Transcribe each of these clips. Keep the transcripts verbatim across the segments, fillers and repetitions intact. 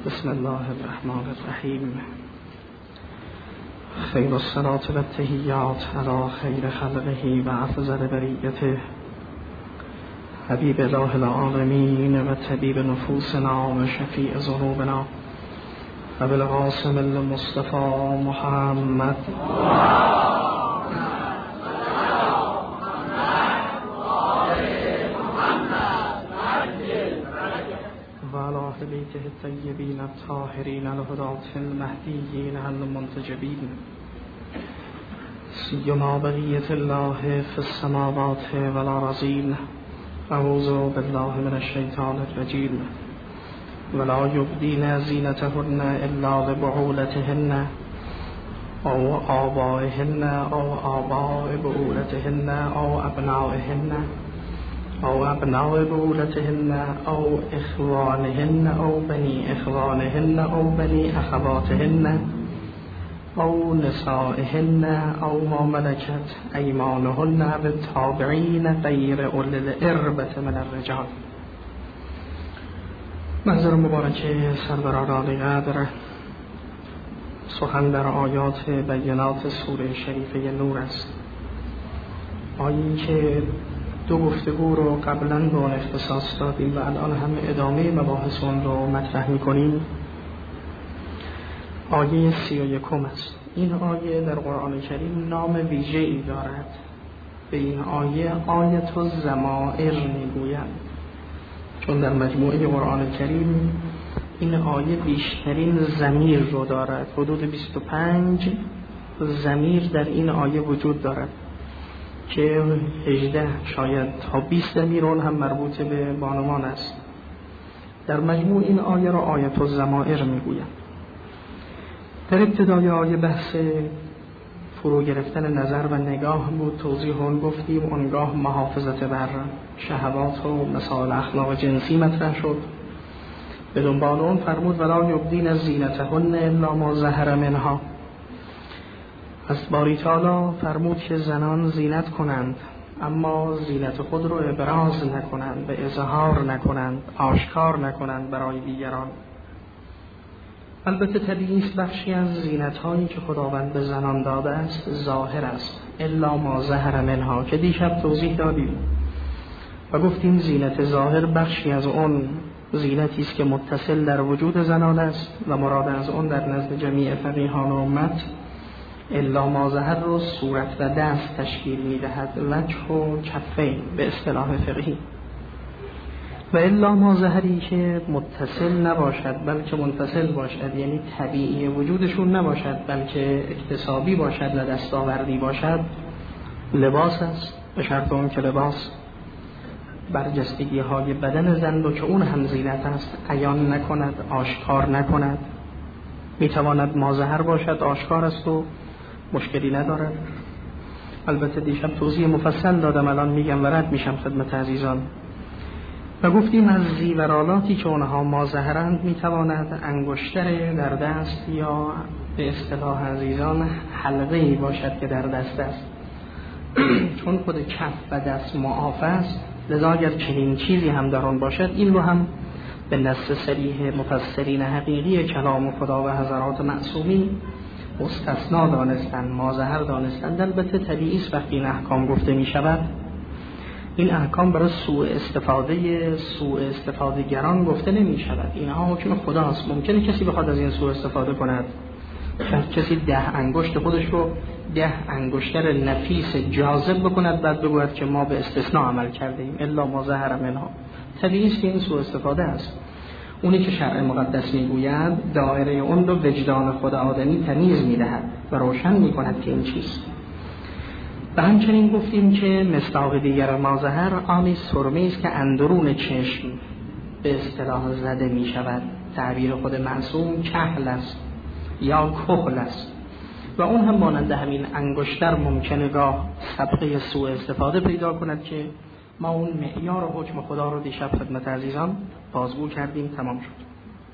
بسم الله الرحمن الرحیم. خیر الصلاة و التحیات علی خیر خلقه و افضل بریته حبیب الله العالمین و طبیب نفوسنا و شفیع ذنوبنا و بالقاسم المصطفى محمد بیته الطیبین الطاهرین الهداة المهدیین المنتجبین سیما بقیة الله فی السماوات والارضین. اعوذ بالله من الشیطان الرجیم. ولا یبدین زینتهن الا لبعولتهن او آبائهن او آباء بعولتهن او ابنائهن او ابناء بعولتهن او اخوانهن او بنی اخوانهن او بنی اخواتهن او نسائهن او ما ملکت ایمانهن بالتابعین غیر اولی الاربة من الرجال. منظر مبارک سرور عالی قدر سخن در آیات بینات سوره شریفه نور است. آیی که دو گفتگو رو قبلا به اون اختصاص دادیم و الان هم ادامه مباحث اون رو مطرح می‌کنیم. آیه سی و یکم است. این آیه در قرآن کریم نام ویژه‌ای دارد. به این آیه آیت الضمائر میگویند، چون در مجموعه قرآن کریم این آیه بیشترین ضمیر رو دارد. حدود بیست و پنج ضمیر در این آیه وجود دارد که هجده شاید تا بیست ضمیر اون هم مربوط به بانوان است. در مجموع این آیه را آیت الضمائر میگویند. در ابتدای آیه بحث فرو گرفتن نظر و نگاه بود. توضیح اون گفتیم. اونگاه محافظت بر شهوات و مسائل اخلاق جنسی مطرح شد. به دنبال اون فرمود ولا یبدین زینتهن الا ما ظهر منها. از باری تعالی فرمود که زنان زینت کنند، اما زینت خود رو ابراز نکنند، به اظهار نکنند، آشکار نکنند برای دیگران. البته طبیعی است بخشی از زینت هایی که خداوند به زنان داده است ظاهر است، الا ما ظهر منها، که دیشب توضیح دادیم و گفتیم زینت ظاهر بخشی از اون زینتی است که متصل در وجود زنان است و مراد از اون در نزد جمیع فقیهان و امت الا ما ظهر رو صورت و دست تشکیل میدهد، وجه و کفین به اصطلاح فقهی. و الا ما ظهری که متصل نباشد بلکه منفصل باشد، یعنی طبیعی وجودشون نباشد بلکه اکتسابی باشد و دستاوردی باشد، لباس است، به شرط اون که لباس برجستگی های بدن زن رو که اون هم زینت است عیان نکند، آشکار نکند. میتواند ماظهر باشد، آشکار است و مشکلی ندارد. البته دیشب توضیح مفصل دادم، الان میگم و رد میشم خدمت عزیزان. و گفتیم از زیورالاتی که اونها ماظهرند میتواند انگشتر در دست یا به اصطلاح عزیزان حلقه‌ای باشد که در دست است. چون خود کف و دست معاف است، لذا اگر چنین چیزی هم در آن باشد، این رو هم به نص صریح مفسرین حقیقی کلام خدا و حضرات معصومین مستثنا دانستند، ماظهر دانستند. البته طبیعی است وقتی این احکام گفته می شود، این احکام برای سوء استفاده سوء استفاده گران گفته نمی شود. اینها حکم خداست. ممکنه کسی بخواد از این سوء استفاده کند، کسی ده انگشت خودش رو ده انگشتر نفیس جاذب بکند بعد بگوید که ما به استثناء عمل کردیم، الا ما ظهر منها. طبیعی است که این سوء استفاده است. اونی که شرع مقدس میگوید دایره اون رو وجدان خود آدمی تمیز میدهد و روشن میکند که این چیست. و همچنین گفتیم که مصداق دیگر ماظهر آنی سرمه است که اندرون چشم به اصطلاح زده میشود. تعبیر خود معصوم کحل است یا کحل است و اون هم مانند همین انگشتر ممکنه گاه سبقه سوء استفاده پیدا کند که ما اون معیار و حکم خدا رو دیشب خدمت عزیزان بازگو کردیم، تمام شد.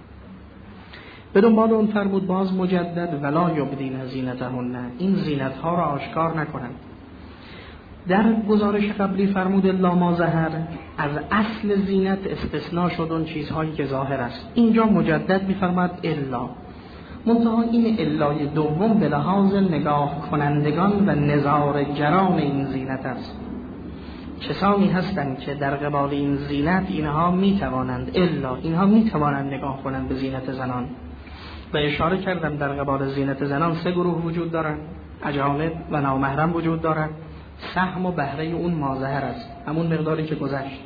به دنبال اون فرمود باز مجدد ولا یبدین زینتهن، این زینت ها را آشکار نکنند. در گزارش قبلی فرمود الا ما ظهر، از اصل زینت استثناء شد اون چیزهایی که ظاهر است. اینجا مجدد می‌فرماد الا، منتها این الای دوم به لحاظ نگاه کنندگان و نظاره‌گران این زینت است. کسانی هستند که در قبال این زینت اینها میتوانند الا اینها میتوانند نگاه کنند به زینت زنان. و اشاره کردم در قبال زینت زنان سه گروه وجود دارند، اجانب و نامحرم وجود دارند. سهم و بهره اون ماظهر است، همون مقداری که گذشت.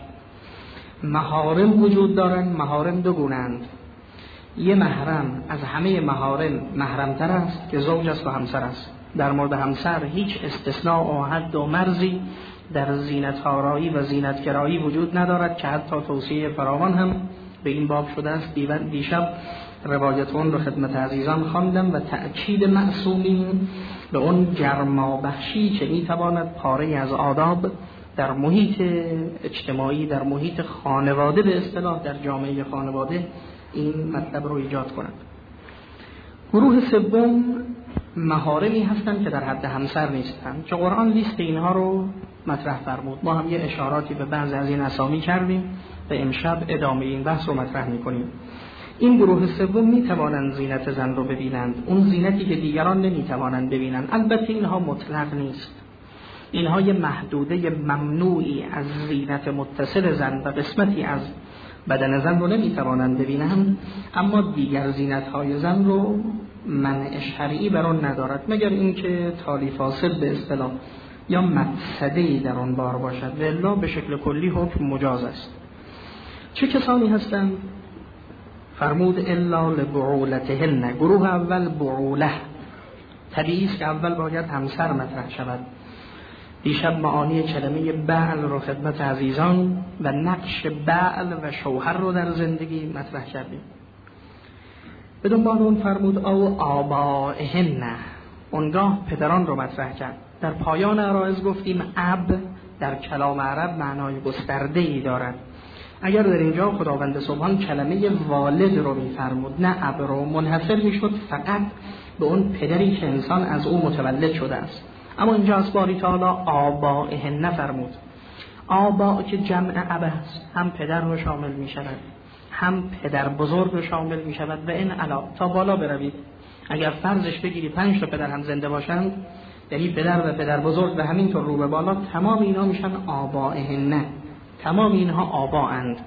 محارم وجود دارند. محارم دو گونه‌اند. یه محرم از همه محارم محرمتر است که زوج است و همسر است. در مورد همسر هیچ استثناء و حد و مرزی در زینت آرایی و زینت گرایی وجود ندارد که حتی توصیه فراوان هم به این باب شده است. دیشب روایت اون رو خدمت عزیزان خواندم و تأکید معصومین به اون گرما بخشی که میتواند پاره از آداب در محیط اجتماعی، در محیط خانواده به اصطلاح در جامعه خانواده این مطلب رو ایجاد کند. گروه سوم محارمی هستند که در حد همسر نیستند که قرآن لیست اینها رو مطرح فرمود. ما هم یه اشاراتی به بعض از این اسامی کردیم و امشب ادامه این بحث رو مطرح می‌کنیم. این گروه سوم می‌توانند زینت زن رو ببینند، اون زینتی که دیگران نمی‌توانند ببینند. البته اینها مطلق نیست، اینها یه محدوده ممنوعی از زینت متصل زن و قسمتی از بدن زن رو نمی‌توانند ببینند، اما دیگر زینت‌های زن رو منع شرعی بر آن ندارد، مگر اینکه تالی فاصل به اصطلاح یا مفسده‌ای در آن بار باشد، و الا به شکل کلی حکم مجاز است. چه کسانی هستند؟ فرمود الا لبعولتهن. گروه اول بعوله، طبیعی است که اول باید همسر مطرح شود. دیشب معانی کلمه بعل رو خدمت عزیزان و نقش بعل و شوهر رو در زندگی مطرح کردیم. به دنبال اون فرمود او آبائهن، اونگاه پدران رو مطرح کرد. در پایان عرایض گفتیم اب در کلام عرب معنای گسترده ای دارد. اگر در اینجا خداوند سبحان کلمه والد رو میفرمود نه اب رو، منحصر میشد فقط به اون پدری که انسان از او متولد شده است. اما اینجا از باری تعالی آبائهن فرمود. آبا که جمع اب است، هم پدر رو شامل می شود هم پدر بزرگ رو شامل می شود و این علا تا بالا بروید. اگر فرضش بگیری پنج تا پدر هم زنده باشند، یعنی پدر و پدر بزرگ و همینطور رو به بالا، تمام اینا میشن آبائهن، تمام اینها آبا اند.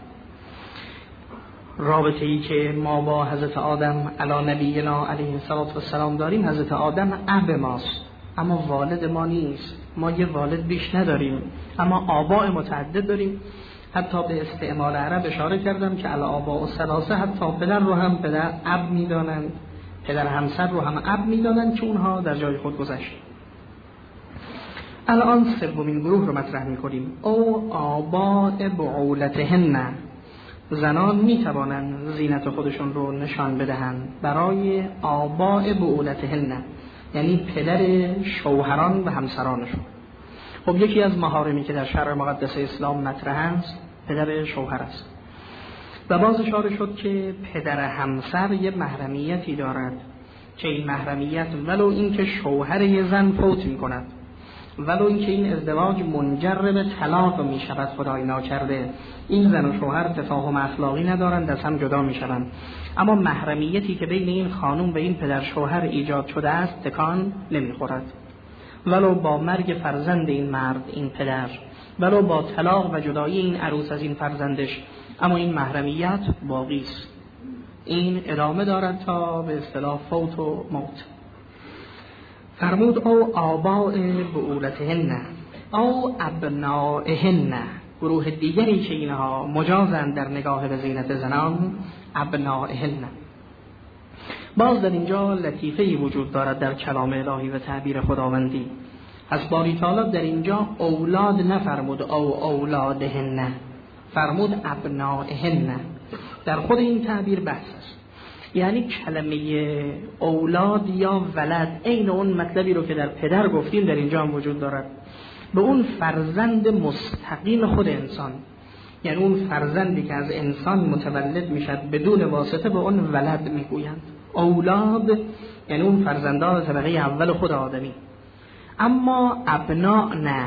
رابطه ای که ما با حضرت آدم علی نبینا علیه السلام داریم، حضرت آدم اب ماست اما والد ما نیست. ما یه والد بیش نداریم اما آباء متعدد داریم. حتی به استعمال عرب اشاره کردم که الآباء الثلاثه، حتی پدر رو هم پدر اب میدانند، پدر همسر رو هم اب میدانند که اونها در جای خود گذشت. الان سومین گروه رو مطرح میکنیم. او آباء بعولتهن، زنان میتوانند زینت خودشون رو نشان بدهند برای آباء بعولتهن، یعنی پدر شوهران و همسرانشون. خب یکی از محارمی که در شرع مقدس اسلام مطرح است پدر شوهر است و باز اشاره شد که پدر همسر یه محرمیتی دارد که این محرمیت ولو اینکه شوهر یه زن فوت می کند، ولو اینکه این ازدواج منجر به طلاق می شود، خدای ناکرده این زن و شوهر تفاهم اخلاقی ندارند، از هم جدا می شوند، اما محرمیتی که بین این خانم و این پدر شوهر ایجاد شده است تکان نمی خورد. ولو با مرگ فرزند این مرد، این پدر، ولو با طلاق و جدایی این عروس از این فرزندش، اما این محرمیت باقی است، این ادامه دارد تا به اصطلاح فوت و موت. فرمود او آباء بعولتهن او ابنائهن. گروه دیگری که اینها مجازند در نگاه به زینت زنان، ابنائهن. باز در اینجا لطیفه‌ای وجود دارد در کلام الهی و تعبیر خداوندی. از باری تعالی در اینجا اولاد نفرمود او اولادهن، فرمود ابنائهن. در خود این تعبیر بحث است، یعنی کلمه اولاد یا ولد عین اون مطلبی رو که در پدر گفتیم در اینجا هم وجود دارد، به اون فرزند مستقیم خود انسان، یعنی اون فرزندی که از انسان متولد میشد بدون واسطه به اون ولد میگویند. اولاد یعنی اون فرزندان طبقه اول خود آدمی. اما ابنا نه،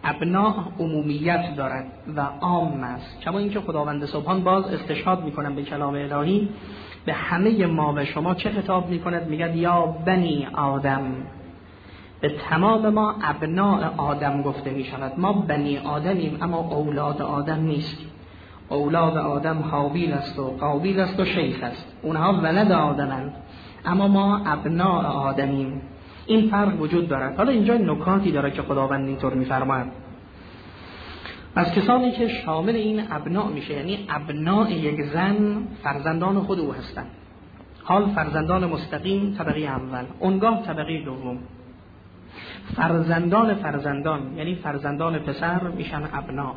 ابناء عمومیت دارد و عام است. کما اینکه خداوند سبحان باز استشهاد میکنن به کلام الهی، به همه ما و شما چه خطاب میکند؟ میگه یا بنی آدم، به تمام ما ابناء آدم گفته میشود. ما بنی آدمیم اما اولاد آدم نیستیم. اولاد آدم حابیل است و قابیل است و شیخ است، اونها ولد آدمند اما ما ابناء آدمیم. این فرق وجود دارد. حالا اینجا نکاتی داره که خداوند اینطور میفرماید. از کسانی که شامل این ابناء میشه، یعنی ابناء یک زن فرزندان خود او هستند. حال فرزندان مستقیم طبقه اول، اونگاه طبقه دوم. فرزندان فرزندان یعنی فرزندان پسر میشن ابناء.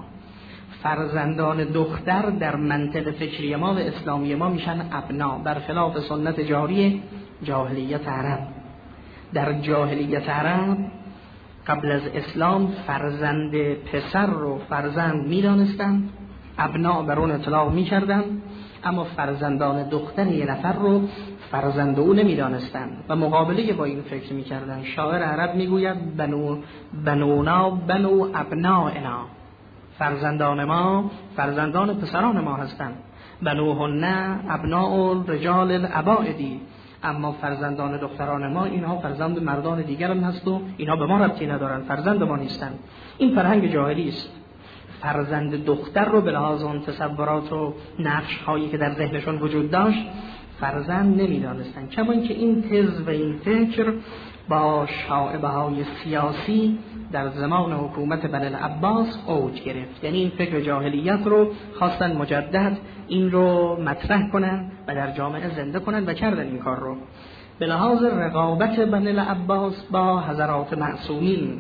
فرزندان دختر در منطق فکری ما و اسلامی ما میشن ابناء، برخلاف سنت جاری جاهلیت عرب. در جاهلیت عرب قبل از اسلام فرزند پسر رو فرزند میدانستند، ابناء بر اون اطلاق میکردند، اما فرزندان دختر یه نفر رو فرزند او نمیدانستند و مقابله با این فکر میکردند. شاعر عرب میگوید بنو بنونا بنو ابنائنا، فرزندان ما فرزندان پسران ما هستند. بنوهن ابناء رجال الابائدی، اما فرزندان دختران ما اینها فرزند مردان دیگر هم هست و اینها به ما ربطی ندارن، فرزند ما نیستند. این فرهنگ جاهلی است. فرزند دختر رو به لحاظ اون تصورات و نقش هایی که در ذهنشون وجود داشت فرزند نمیدانستن. کما اینکه این تز و این فکر با شائبه های سیاسی در زمان حکومت بنی العباس اوج گرفت. یعنی این فکر جاهلیت رو خواستن مجدد این رو مطرح کنن و در جامعه زنده کنن و کردن این کار رو. به لحاظ رقابت بنی العباس با حضرات معصومین،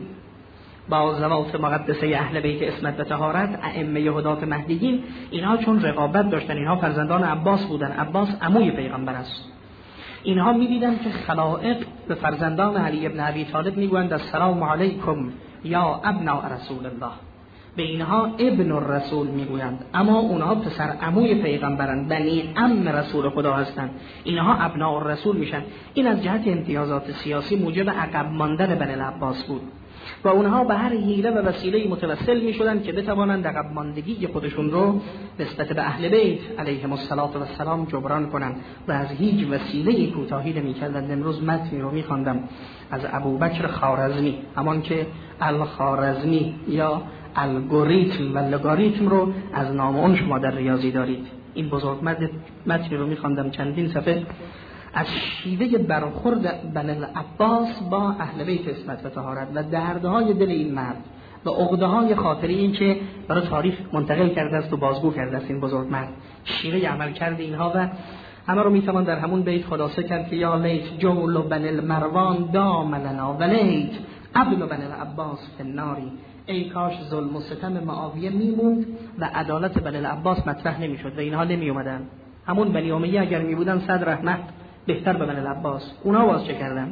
با زوات مقدسه اهل بیت عصمت و طهارت، ائمه هدات مهدیین، اینها چون رقابت داشتن، اینها فرزندان عباس بودن، عباس عموی پیغمبر است، اینها می‌دیدن که خلائق به فرزندان علی ابن ابی طالب میگویند السلام علیکم یا ابناء رسول الله، به اینها ابن الرسول میگویند، اما اونها پسر عموی پیغمبرند، بنی عم رسول خدا هستند، اینها ابناء الرسول میشن. این از جهت امتیازات سیاسی موجب عقب ماندن بنی العباس بود و اونها به هر حیله و وسیله متوسل میشدند که بتوانند عقب ماندگی خودشون رو نسبت به اهل بیت علیهم السلام جبران کنند و از هیچ وسیله کوتاهی نمی‌کردند. امروز متنی رو می‌خواندم از ابوبکر خوارزمی، همان که الخوارزمی یا الگوریتم و لگاریتم رو از نام اون شما در ریاضی دارید. این بزرگ متنی رو می‌خواندم چندین صفحه از شیوه برخورد بنی العباس با اهل بیت عصمت و طهارت و دردهای دل این مرد و عقده‌های خاطری این که برای تاریخ منتقل کرده است و بازگو کرده است این بزرگ مرد، شیوه عمل کرده اینها و همه رو میتوان در همون بیت خلاصه کرد که یا لیت جول بنی المروان دام لنا و لیت عبد بنی العباس فی النار، ای کاش ظلم و ستم معاویه میموند و عدالت بنی العباس مطرح نمیشد و اینها نمی اومدن. همون بنی امیه اگر می بودن صد رحمت بهتر به بنی العباس، اونا واس چه کردن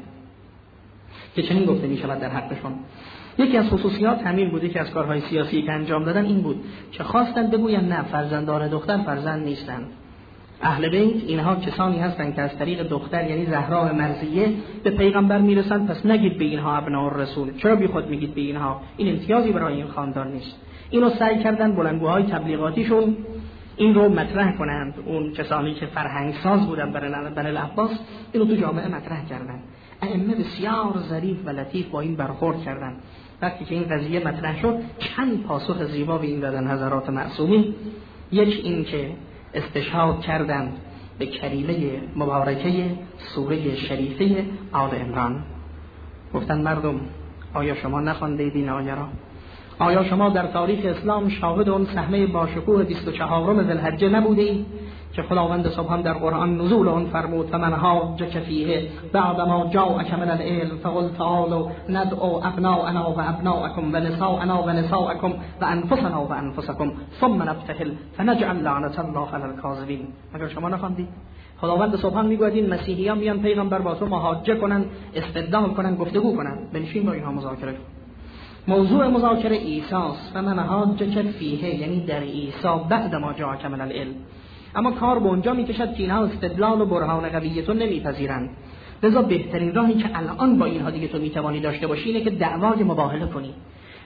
که چنین گفته می شود در حقشون. یکی از خصوصیات همین بوده که از کارهای سیاسی که انجام دادن این بود که خواستن بگوین نه، فرزندان دختر فرزند نیستند. اهل بیت اینها کسانی هستند که از طریق دختر یعنی زهرا مرضیه به پیغمبر میرسند، پس نگید به اینها ابناء الرسول. چرا بی خود میگید به اینها؟ این امتیازی برای این خاندان نیست. اینو سعی کردن بلندگوهای تبلیغاتیشون این رو مطرح کنند. اون کسانی که فرهنگ ساز بودن برای بنی العباس اینو تو جامعه مطرح کردن. ائمه بسیار ظریف و لطیف با این برخورد کردن. وقتی که این قضیه مطرح شد چند پاسخ زیبا به این دادن حضرات معصومین. یک این که استشهاد کردند به کریمه مبارکه سوره شریفه آل عمران. گفتن مردم آیا شما نخواندید این آیه را؟ آیا شما در تاریخ اسلام شاهد اون سهمه باشکوه بیست و چهارم ذوالحجه نبودید که خداوند سبحان در قرآن نزول اون فرمود فمن حاجک فیه بعد ما جاءک من العلم فقل تعالوا ندعو ابناءنا و ابناءکم و نساءنا و نساءکم و انفسنا و انفسکم ثم نبتهل فنجعل لعنة الله علی الکاذبین. اگر شما نخواندید خداوند سبحان میگوید این مسیحیان میان پیغمبر با تو محاجه کنن، استدلال کنن، گفتگو کنن، بنشین با اینها مذاکره کن. موضوع مذاکره عیسی است و من حاجک فیه یعنی در عیسی بعد ما جاءک من العلم. اما کار به اونجا میکشد که اینها استدلال و برهان قوی تو نمیپذیرند. لذا بهترین راهی که الان با اینها دیگه تو میتوانی داشته باشی اینه که دعوای مباهله کنی.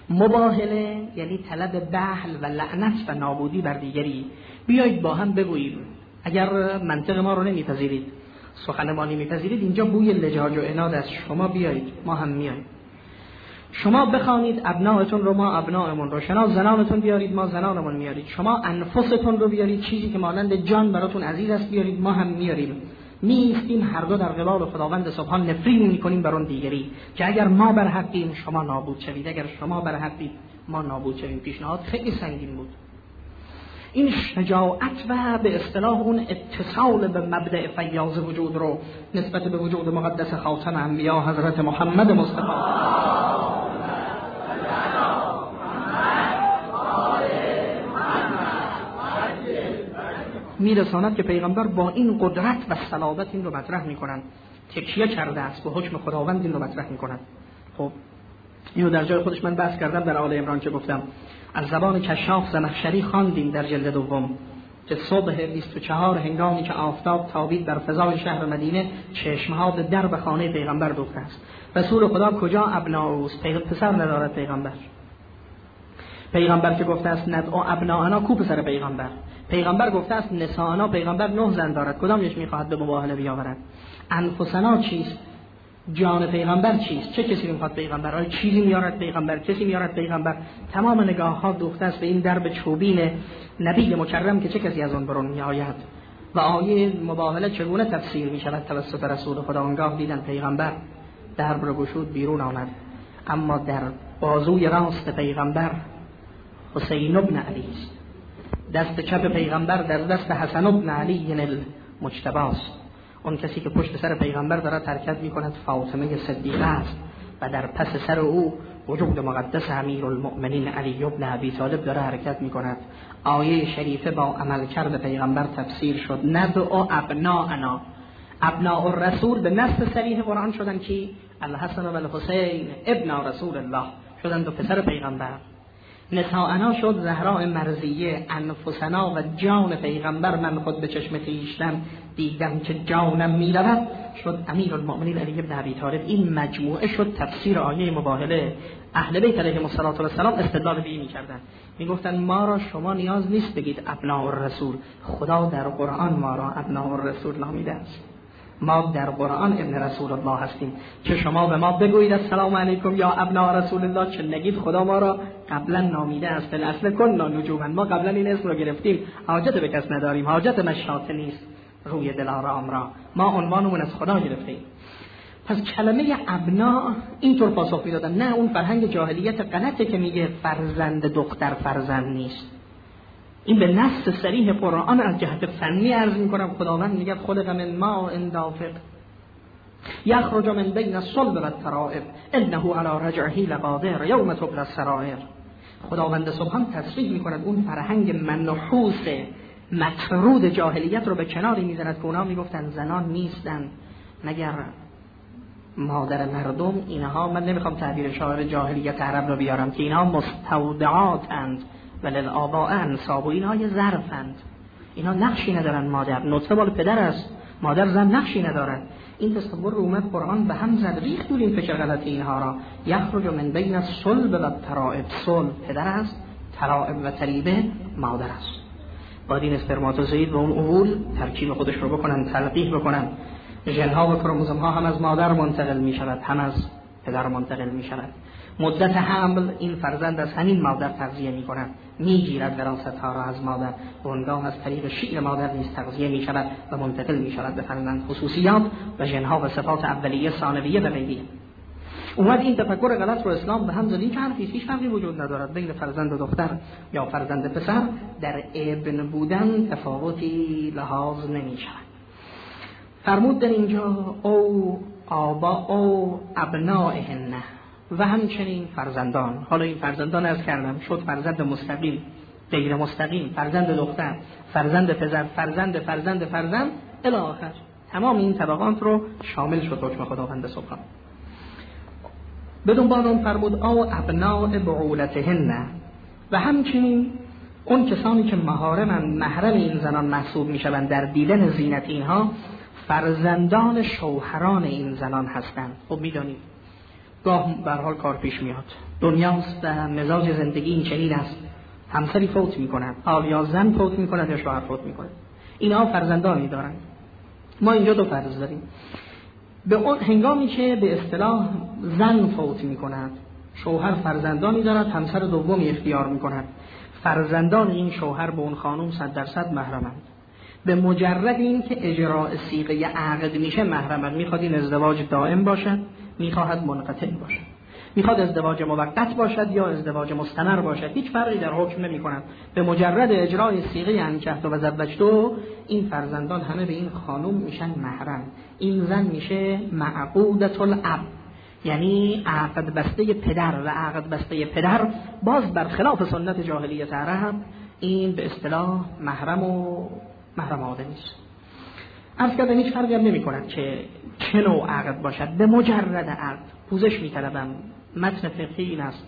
مباهله یعنی طلب بحل و لعنت و نابودی بر دیگری. بیایید با هم بگوییم، اگر منطق ما رو نمیپذیرید، سخن ما نمیپذیرید، اینجا بوی لجاج و عناد است، شما بیایید ما هم میاییم. شما بخوانید ابنائتون رو، ما ابنائمون رو، شما زنانتون بیارید، ما زنانمون میارید، شما انفستون رو بیارید، چیزی که مانند جان براتون عزیز است بیارید، ما هم میاریم. میستیم هر دو در قبال خداوند سبحان نفرین میکنیم بر اون دیگری که اگر ما بر حقیم شما نابود شوید، اگر شما بر حقید ما نابود شویم. پیشنهاد خیلی سنگین بود. این شجاعت و به اصطلاح اون اتصال به مبدأ فیاض وجود رو نسبت به وجود مقدس خاتم انبیا حضرت محمد مصطفی میرساند که پیغمبر با این قدرت و صلابت این رو مطرح میکنن، تکیه کرده است به حکم خداوند این رو مطرح میکنن. خب اینو در جای خودش من بحث کردم در آل عمران که گفتم از زبان کشاف زمخشری خواندیم در جلد دوم که صبح بیست و چهار هنگامی که آفتاب تابید در فضای شهر مدینه، چشمها به درب خانه پیغمبر دوخته است. رسول خدا کجا ابناؤست؟ پسر ندارد پیغمبر. پیغمبر که گفته است ندعو ابناءنا، کو پسر پیغمبر؟ پیغمبر گفته است نساءنا، پیغمبر نه زن دارد، کدامش میخواهد به مباهله بیاورد؟ انفسنا چیست؟ جان پیغمبر چیست؟ چه کسی میخواد پیغمبر؟ آیا چیزی میارد پیغمبر؟ کسی میارد پیغمبر؟ تمام نگاه ها دوخته است به این درب چوبین نبی مکرم که چه کسی از آن برون میآید. و آیه مباهله چگونه تفسیر میشود توسط رسول خدا؟ آنگاه دیدن پیغمبر درب رو گشود، بیرون آمد، اما در بازوی راست پیغمبر حسین ابن علی است، دست چپ پیغمبر در دست حسن ابن علی المجتبی است. اون کسی که پشت سر پیغمبر دارد حرکت میکند فاطمه صدیقه است و در پس سر او وجود مقدس امیرالمؤمنین علی ابن ابی طالب داره حرکت میکند. آیه شریفه با عملکرد پیغمبر تفسیر شد. ندعو ابناءنا، ابناء الرسول به نص صریح قرآن شدن کی؟ الحسن و الحسین ابن رسول الله، شدن دو پسر پیغمبر. نساءنا شد زهراء مرضیه. انفسنا و جان پیغمبر، من خود به چشم خویشتن دیدم که جانم میرود، شد امیرالمؤمنین علی بن ابی طالب. این مجموعه شد تفسیر آیه مباهله. اهل بیت علیهم السلام استدلال به این می‌کردند، میگفتن ما را شما نیاز نیست بگید ابناء الرسول، خدا در قرآن ما را ابناء الرسول نامیده است، ما در قرآن ابن رسول الله هستیم، که شما به ما بگویید السلام علیکم یا ابناء رسول الله، چه نگید خدا ما را قبلا نامیده است. الاصل کنا نجوما، ما قبلا این اسم رو گرفتیم، حاجت به کس نداریم، حاجت مشاطه نیست روی دل آرام را، ما عنوانمون از خدا گرفتیم. پس کلمه ابنا اینطور پاسخ میدادن، نه اون فرهنگ جاهلیت غلطه که میگه فرزند دختر فرزند نیست. این به نص صریح قرآن از جهت فنی عرض میکنم، خداوند میگه خلق من ماء دافق یخرج من بین الصلب والترائب انه علی رجعه لقادر یوم تبلی السرائر. خداوند سبحان تصریح میکند اون فرهنگ منحوس مطرود جاهلیت رو به کناری میزند که اونا میگفتن زنان نیستن مگر مادر مردم. اینها، من نمیخوام تعبیر شاعر جاهلیت عرب رو بیارم، که اینها مستودعاتند وللآباء انساب، و اینها یه ظرفند، اینها نقشی ندارن. مادر نطفه مال پدر است، مادر زن نقشی ندارد. این تصور رو اومد قرآن به هم زد، ریخت دور این فکر غلطی اینها را. یخرج من بین الصلب و الترائب، صلب پدر است، ترائب و تریبه مادر است. باید این اسپرماتوزوئید و اون اوول ترکیب خودش رو بکنن، تلقیح بکنن. ژن‌ها و کروموزوم‌ها هم از مادر منتقل می‌شود، هم از پدر منتقل می‌شود. مدت حمل این فرزند از همین مادر تغذیه می‌کند، می‌گیرد وراثت‌ها را از مادر، و اونگاه از طریق شیر مادر نیز تغذیه می‌شود و منتقل می‌شود به فرزند. خصوصیات و ژن‌ها و صفات اولیه، ثانویه و غیریه. اومد این تفکر غلط رو اسلام به هم زد، این که هیچ فرقی وجود ندارد بین فرزند و دختر یا فرزند پسر، در ابن بودن تفاوتی لحاظ نمی‌شود. فرمود در اینجا او آبا او ابنائهن، و همچنین فرزندان. حالا این فرزندان از کردم شد فرزند مستقیم، غیر مستقیم، فرزند دختر، فرزند پسر، فرزند فرزند فرزند الی آخر، تمام این طبقات رو شامل شد حکم خداوند سبحان. بدون بان اون فرمود او ابناء بعولتهن، و همچنین اون کسانی که محارمن، محرم این زنان محسوب میشوند در دیدن زینت اینها، فرزندان شوهران این زنان هستند. خب میدانید گاه به هر حال کار پیش میاد. دنیاست و مزاج زندگی این چنین است، همسری فوت میکنن، یا زن فوت میکنه یا شوهر فوت میکنه، اینها فرزندانی دارن. ما اینجا دو فرض داریم. به اون هنگامی که به اصطلاح زن فوت میکند، شوهر فرزندانی دارد، همسر دومی اختیار میکند، فرزندان این شوهر به اون خانم صد درصد محرمند. به مجرد این که اجراء صیغه عقد میشه محرمند. میخواد این ازدواج دائم باشد، میخواهد منقطع باشد، میخواد ازدواج موقت باشد یا ازدواج مستمر باشد، هیچ فرقی در حکم نمی کند. به مجرد اجرای صیغه انکحت و زوجته، این فرزندان همه به این خانم میشن محرم. این زن میشه معقودة الاب، یعنی عقد بسته پدر، و عقد بسته پدر باز برخلاف سنت جاهلیت عرب این به اصطلاح محرم و محرم عاده نیست. عرض کردم هیچ فرقی هم نمی کند که چه نوع عقد باشد. به مجرد عقد پوزش می طلبم، متن فقهی این است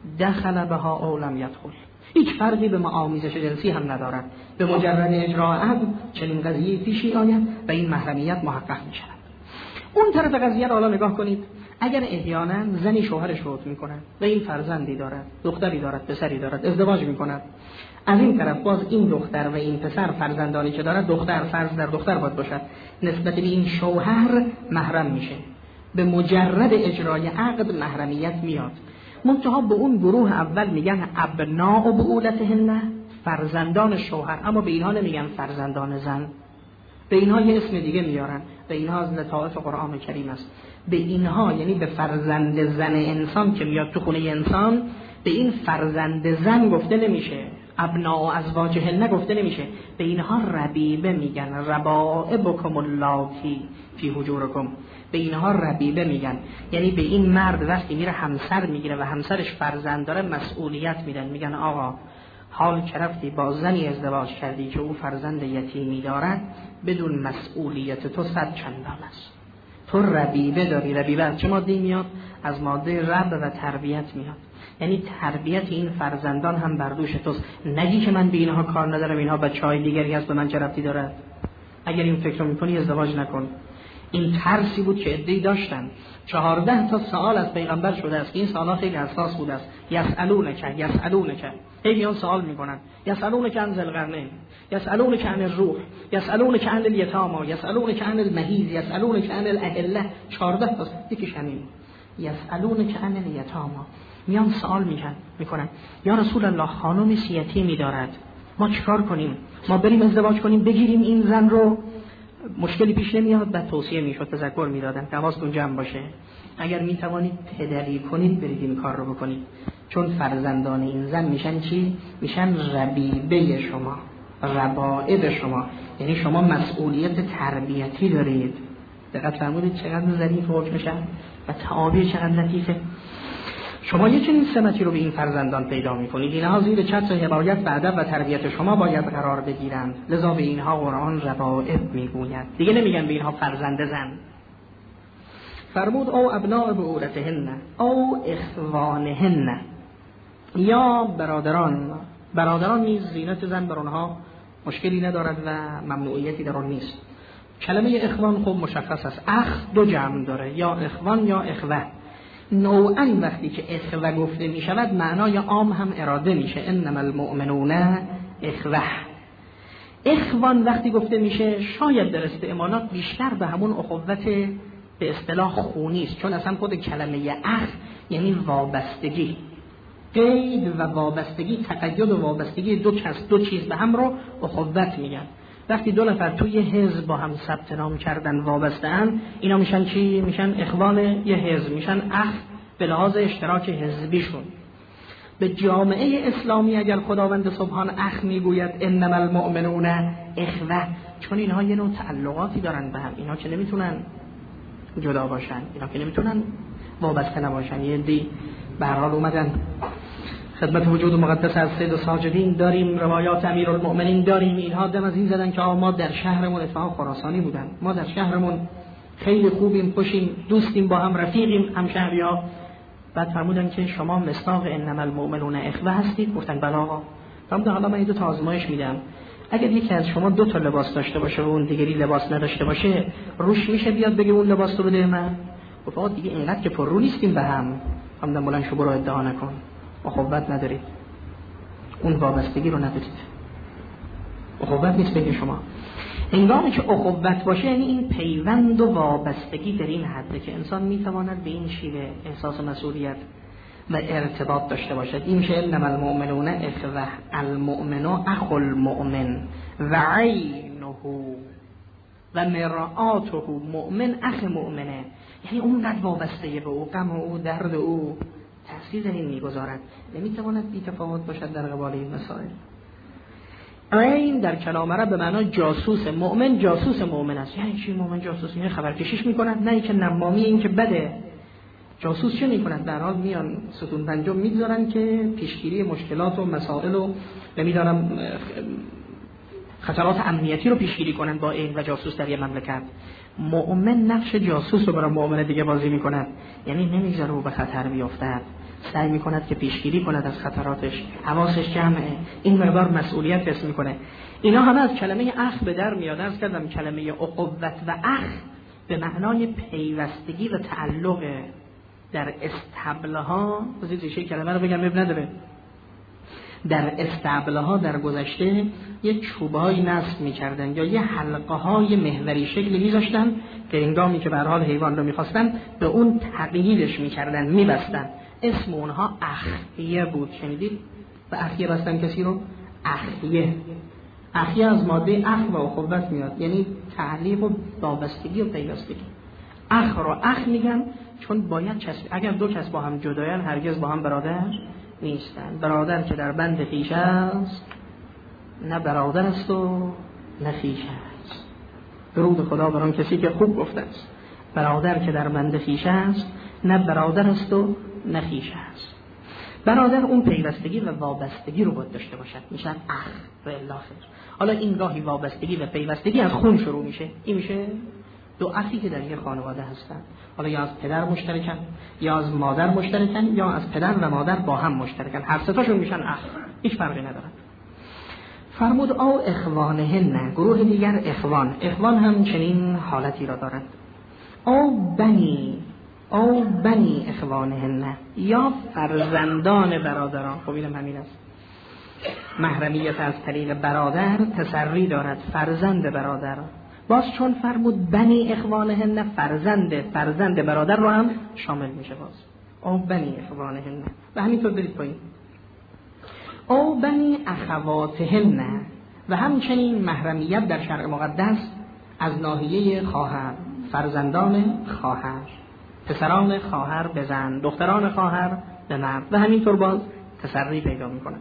دخل بها او لم یدخل، هیچ فرقی به آمیزش جنسی هم ندارد. به مجرد اجراء عقد چنین قضیه پیشی آید و این محرمیت محقق می شود. اون طرف قضیه را حالا نگاه کنید. اگر احیانا زنی شوهرش فوت می کند و این فرزندی دارد، دختری دارد، پسری دارد، ازدواج می کند، از این طرف باز این دختر و این پسر فرزندانی که دارد، دختر فرض در دختر باید باشد، نسبت به این شوهر محرم میشه. به مجرد اجرای عقد محرمیت میاد. منتها به اون گروه اول میگن ابناء بعولتهن، فرزندان شوهر، اما به اینها نمیگن فرزندان زن، به اینها یه اسم دیگه میارن، به اینها از لطائف قرآن کریم است. به اینها یعنی به فرزند زن انسان که میاد تو خونه انسان، به این فرزند زن گفته نمیشه، ابناء ازواجهن گفته نمیشه، به اینها ربیبه میگن، ربائبکم اللاتی فی حجورکم، به اینها ربیبه میگن. یعنی به این مرد وقتی میره همسر میگیره و همسرش فرزند داره مسئولیت میدن، میگن آقا حال که رفتی با زنی ازدواج کردی که او فرزند یتیمی دارد، بدون مسئولیت تو صد چندان است. تو ربیبه داری. ربیبه از چه ماده میاد؟ از ماده رب و تربیت میاد. یعنی تربیت این فرزندان هم بر دوش توست. نگی که من به اینها کار ندارم، اینها بچهای دیگری هست، به من چه ربطی دارد؟ اگر این فکر میکنی ازدواج نکن. این ترسی بود که عده‌ای داشتن. چهارده تا سوال از پیغمبر شده است. این سوالات خیلی حساس بود است. یسالونک یسالونک هی میان سوال میکنن. یسالونک عن ذی القرنین، یسالونک عن الروح، یسالونک عن الیتامی، یسالونک عن المحیض، یسالونک عن الاهله. چهارده تا یکیش همین. یسالونک عن الیتامی. میان سوال میکنن میکنن یا رسول الله خانم یتیمی دارد، ما چیکار کنیم؟ ما بریم ازدواج کنیم بگیریم این زن رو؟ مشکلی پیش نمیاد؟ بعد توصیه میشد، تذکر میدادن که حواستون جمع باشه، اگر میتوانید پدری کنید برید این کار رو بکنید، چون فرزندان این زن میشن چی؟ میشن ربیبه شما، ربائب شما، یعنی شما مسئولیت تربیتی دارید. دقت فرمودید چقدر ظریف حکم میشن و تعابیر چقدر لطیفه. شما یه چنین سمتی رو به این فرزندان پیدا میکنید، اینها زیر چتر حمایت و ادب و تربیت شما باید قرار بگیرند، لذا به اینها قرآن ربائب میگوید، دیگه نمیگن به اینها فرزند زن. فرمود او ابناء بعولتهن او اخوانهن، یا برادران. برادران نیز زینت زن بر آنها مشکلی ندارد و ممنوعیتی در آن نیست. کلمه اخوان خب مشخص است، اخ دو جمع داره، یا اخوان یا اخوه. نوعاً وقتی که اخوه گفته می شود معنای عام هم اراده میشه، انما المؤمنون اخوه. اخوان وقتی گفته میشه شاید در استعمالات بیشتر به همون اخوت به اصطلاح خونی است، چون اصلا خود کلمه اخ یعنی وابستگی، قید و وابستگی، تقید و وابستگی دو کس دو چیز به هم رو اخوت میگن. وقتی دو نفر توی حزب با هم ثبت نام کردن وابسته ان، اینا میشن چی؟ میشن اخوان یه حزب، میشن اخ به لحاظ اشتراک حزبیشون. به جامعه اسلامی اگر خداوند سبحان اخ میگوید انما المؤمنون اخوه، چون اینها یه نوع تعلقاتی دارن به هم، اینا که نمیتونن جدا باشن، اینا که نمیتونن وابسته نباشن. یه دی به هر حال اومدن خدمت وجود مقدس از سید ساجدین، داریم روایات امیرالمؤمنین داریم، اینها دم از این زدن که ما در شهرمون اصفهان خراسانی بودن، ما در شهرمون خیلی خوبیم، خوشیم، دوستیم، با هم رفیقیم، همشهری‌ها. بعد فرمودن که شما مصداق انما المؤمنون اخوه هستید؟ گفتن بله آقا. فرمودن حالا من دو تا آزمایش میدم، اگر یکی از شما دو تا لباس داشته باشه و اون دیگری لباس نداشته باشه، روش میشه بیاد بگه اون لباس رو بده من؟ گفت آقا دیگه اینقدر که پر رو نیستیم به هم، همدن بلند شو برو ادعا نکن، اخوت ندارید، اون وابستگی رو ندارید، اخوت نیست بین شما. هنگامی که اخوت باشه یعنی این پیوند و وابستگی در این حده که انسان میتواند به این شیوه احساس مسئولیت و ارتباط داشته باشد. این میشه انما المؤمنون اخوه، المؤمن اخو المؤمن و عینه و مرآته، مؤمن اخ مؤمنه، یعنی اون قد وابسته به او، غم او، درد او تأثیر در این میگذارد، نمیتواند بی تفاوت باشد در قبال این مسائل. عین در کلام عرب به معنای جاسوس، مؤمن جاسوس مؤمن است. یعنی چی مؤمن جاسوس؟ یعنی خبرکشیش میکند، نه اینکه نمامی، این که بده. جاسوس چه میکنند؟ در حال میان ستون پنجم میگذارن که پیشگیری مشکلات و مسائل و نمیدارم خطرات امنیتی رو پیشگیری کنند با این و جاسوس در یه مملکت. مؤمن نقش جاسوس رو برای مؤمن دیگه بازی میکند، یعنی نمیذاره او به خطر بیفتد، سعی میکند که پیشگیری کند از خطراتش، حواسش جمعه، این مقدار مسئولیت حس میکنه. اینا همه از کلمه اخ به در میاد. عرض کردم کلمه اخوت و اخ به معنای پیوستگی و تعلق. در استبله ها بذارید ریشه کلمه رو بگم اب نداره، در استبله ها در گذشته یه چوبایی نصب میکردن یا یه حلقه های محوری شکلی میذاشتن که هنگامی که به هر حال حیوان رو میخواستن به اون تقییدش میکردن، میبستن. اسم اونها اخیه بود. شنیدید؟ و اخیه بستن کسی رو؟ اخیه. اخیه از ماده اخ و اخوت میاد، یعنی تعلیق و وابستگی و پیوستگی. اخ رو اخ میگن چون باید چسب، اگر دو کس با هم جدایان هرگز با هم برادر نیستن. برادر که در بند خویش است نه برادر است و نه خویش است. درود خدا بر آن کسی که خوب گفته است. برادر که در بند خویش است نه برادر است و نه خویش است. برادر اون پیوستگی و وابستگی رو باید داشته باشد، میشن اخ و الی آخر. حالا این گاهی وابستگی و پیوستگی از خون شروع میشه. این میشه دو اخی که در یک خانواده هستن، حالا یا از پدر مشترکن یا از مادر مشترکن یا از پدر و مادر با هم مشترکن، هر سه تاشون میشن اخ، هیچ فرقی نداره. فرمود او اخوانهن، گروه دیگر اخوان. اخوان هم چنین حالتی را دارند. او بنی، او بنی اخوانهن، یا فرزندان برادران. خب اینم همین است. محرمیت از طریق برادر تسری دارد، فرزند برادر. باز چون فرمود بنی اخوانهن، فرزند فرزند برادر رو هم شامل میشه. باز او بنی اخوانهن و همینطور برید پایین. او بنی اخواتهن، و همچنین محرمیت در شرع مقدس از ناحیه خواهر، فرزندان خواهر، پسران خواهر به زن، دختران خواهر به مرد، و همینطور باز تسری پیدا میکنه.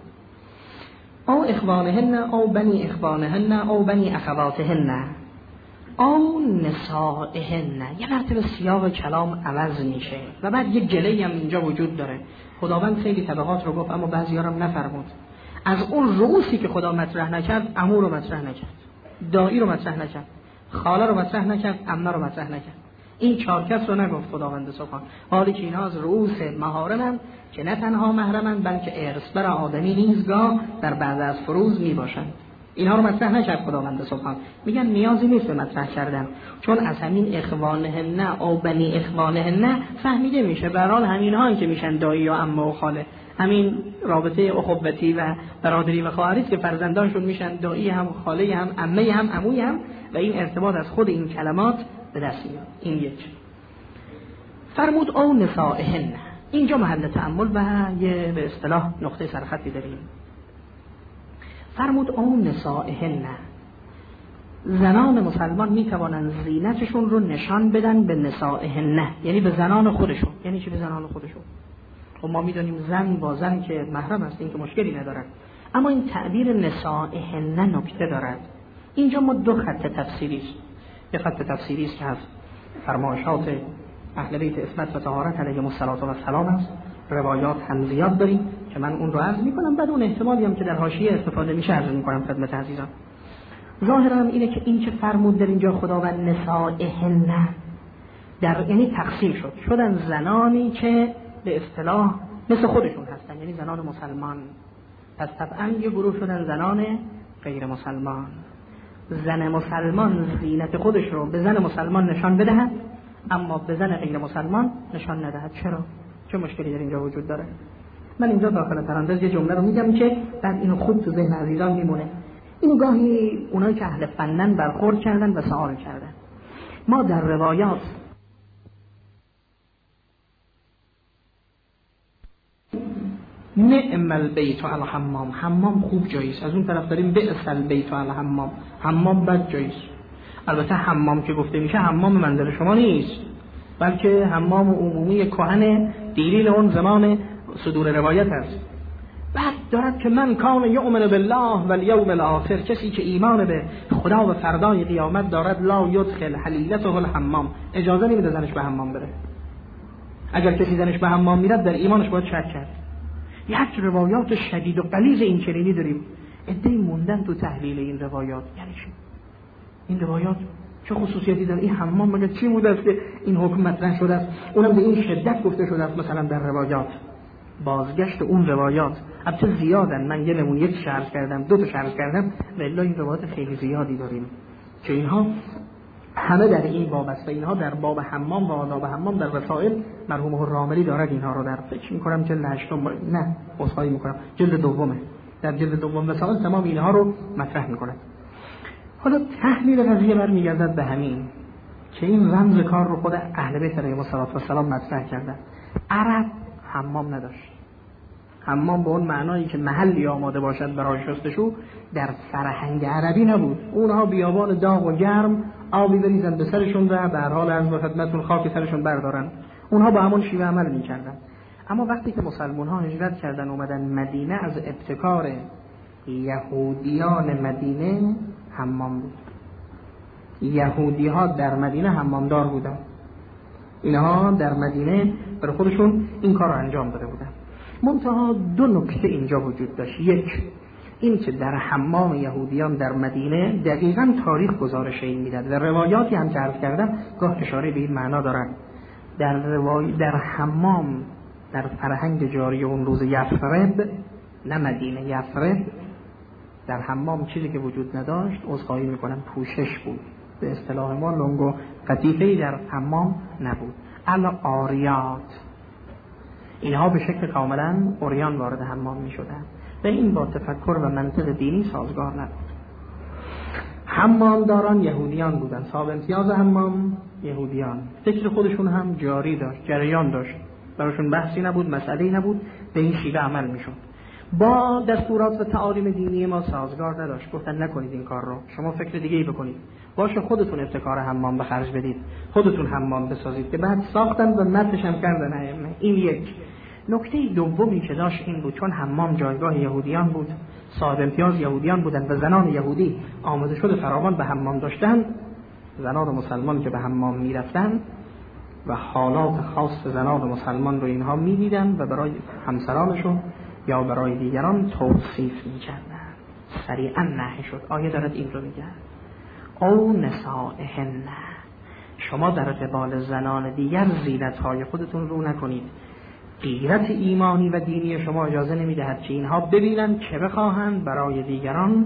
او اخوانهن، او بنی اخوانهن، او بنی اخواتهن، او نسائهن. یه مرتبه سیاق کلام عوض میشه و بعد یه گله‌ای هم اینجا وجود داره. خداوند خیلی طبقات رو گفت اما بعضی‌ها رو نفرمود. از اون رؤوسی که خدا مطرح نکرد، عمو رو مطرح نکرد، دایی رو مطرح نکرد، خاله رو مطرح نکرد، عمه رو مطرح نکرد. این چهار کس رو نگفت خداوند سبحان، حالی که اینها از رؤوس محارمن که نه تنها محرمن بلکه ارث بر آدمی نیزگاه در بعض از فروض میباشند. اینها رو مطرح نکرد خداوند سبحان. میگن نیازی نیست به مطرح کردن، چون از همین اخوانهن او بنی اخوانهن فهمیده میشه به هر حال همین ها که میشن دایی یا عمه و خاله. همین رابطه اخوتی و برادری و خواهری که فرزندانشون میشن دایی هم، خاله هم، عمه هم، عموی هم، و این ارتباط از خود این کلمات به دست میاد. این یک. فرمود او نسائهن. اینجا محل تأمل و یه به اصطلاح نقطه سرخطی داریم. فرمود او نسائهن، زنان مسلمان میتوانند زینتشون رو نشان بدن به نسائهن، یعنی به زنان خودشون. یعنی چی به زنان خودشون؟ خب ما میدونیم زن با زن که محرم است، این که مشکلی ندارد، اما این تعبیر نسائهن نکته دارد. اینجا ما دو خط تفسیری است. یه خط تفسیری است که از فرمایشات اهل بیت عصمت و طهارت علیهم السلام است. روایات هم زیاد داریم که من اون رو عرض میکنم، بعد اون احتمالی هم که در حاشیه استفاده میشه عرض میکنم خدمت عزیزان. ظاهرا اینه که این که فرمود در اینجا خداوند نسائهن، در یعنی تقسیم شد، شدن زنانی که به اصطلاح مثل خودشون هستن، یعنی زنان مسلمان. پس طبعا یه گروه شدن زنان غیر مسلمان. زن مسلمان زینت خودش رو به زن مسلمان نشان بدهد، اما به زن غیر مسلمان نشان ندهد. چرا؟ چه مشکلی در اینجا وجود داره؟ من اینجا داخل پرانتز یه جمله رو میگم که بعد اینو خوب تو ذهن عزیزان میمونه. اینو گاهی اونایی که اهل فنن برخورد کردن و سوال کردن. ما در روایات نعم البیت الحمام، حمام خوب جاییست. از اون طرف داریم بئس البیت الحمام، حمام بد جاییست. البته حمام که گفته میشه حمام منزل شما نیست، بلکه حمام عمومی کهن دیلیل اون زمان صدور روایت است. بعد دارد که من کان یؤمن بالله و الیوم الاخر، کسی که ایمان به خدا و فردای قیامت دارد، لا یدخل حلیلته الحمام، اجازه نمیده زنش به حمام بره. اگر کسی زنش به حمام میرد در ایمانش باید شک کرد. یک روایات شدید و غلیظ این چنینی داریم. عده‌ای موندن تو تحلیل این روایات. یعنی چی؟ این روایات چه خصوصیتی داره؟ این حمام مگه چی بوده است که این حکم مطرح شده است؟ اونم به این شدت گفته شده است. مثلا در روایات بازگشت اون روایات البته زیادن، من یه نمونه یک شرح کردم، دو تا شرح کردم، ولی این روایات خیلی زیادی داریم که اینها همه در این باب است و اینها در باب حمام و آداب حمام در رسائل مرحوم الراملی دارد. اینها رو در فکر می‌کنم جلد هشتم نه عذرخواهی می‌کنم جلد دومه، در جلد دوم رسائل تمام اینها رو مطرح می‌کند. حالا تحلیل قضیه برمیگردد به همین که این رمز کار رو خود اهل بیت علیهم السلام مطرح کردن. عرب حمام نداشت. حمام به اون معنایی که محلی آماده باشد برای شستشو در فرهنگ عربی نبود. اونها بیابان داغ و گرم آبی بریزن به سرشون و به هر حال از خدمتتون خاک سرشون بردارن. اونها با همون شیوه عمل می‌کردن. اما وقتی که مسلمان ها هجرت کردن اومدن مدینه، از ابتکار یهودیان مدینه حمام بود. یهودی ها در مدینه حمامدار بودن. اینها در مدینه برای خودشون این کار رو انجام داده بودن. منتها دو نکته اینجا وجود داشت. یک، این که در حمام یهودیان در مدینه دقیقاً تاریخ گزارش این میداد و روایاتی هم که عرض کردم گاه اشاره به این معنا دارن. در روای در حمام در فرهنگ جاری اون روز یثرب، نه مدینه، یثرب، در حمام چیزی که وجود نداشت، عذرخواهی میکنم، پوشش بود. به اصطلاح ما لنگ و قطیفه‌ای در حمام نبود. العاریات، اینها به شکل کاملا عریان وارد حمام میشدن و این با تفکر و منطق دینی سازگار نبود. حمامداران یهودیان بودن، صاحب امتیاز حمام یهودیان، فکر خودشون هم جاری داشت، جریان داشت، براشون بحثی نبود، مسئله‌ای نبود، به این شیوه عمل میشد. با دستورات و تعالیم دینی ما سازگار نداشت. گفتن نکنید این کار رو، شما فکر دیگه ای بکنید، باشه خودتون ابتکار حمام به خرج بدید، خودتون حمام بسازید، که بعد ساختن و متنش هم کردن ائمه. این یک. نکته دومی که داشت این بود، چون حمام جایگاه یهودیان بود، صاحب امتیاز یهودیان بودن و زنان یهودی آماده شده فراوان به حمام داشتن، زنان مسلمان که به حمام میرفتن و حالات خاص زنان مسلمان رو اینها میدیدن و برای همسرانشون یا برای دیگران توصیف میکردن. سریعا نهی شد. آیه دارد این رو میگه او نسائهن، شما در قبال زنان دیگر زینت‌های خودتون رو نکنید. غیرت ایمانی و دینی شما اجازه نمیدهد که اینها ببینن که بخواهند برای دیگران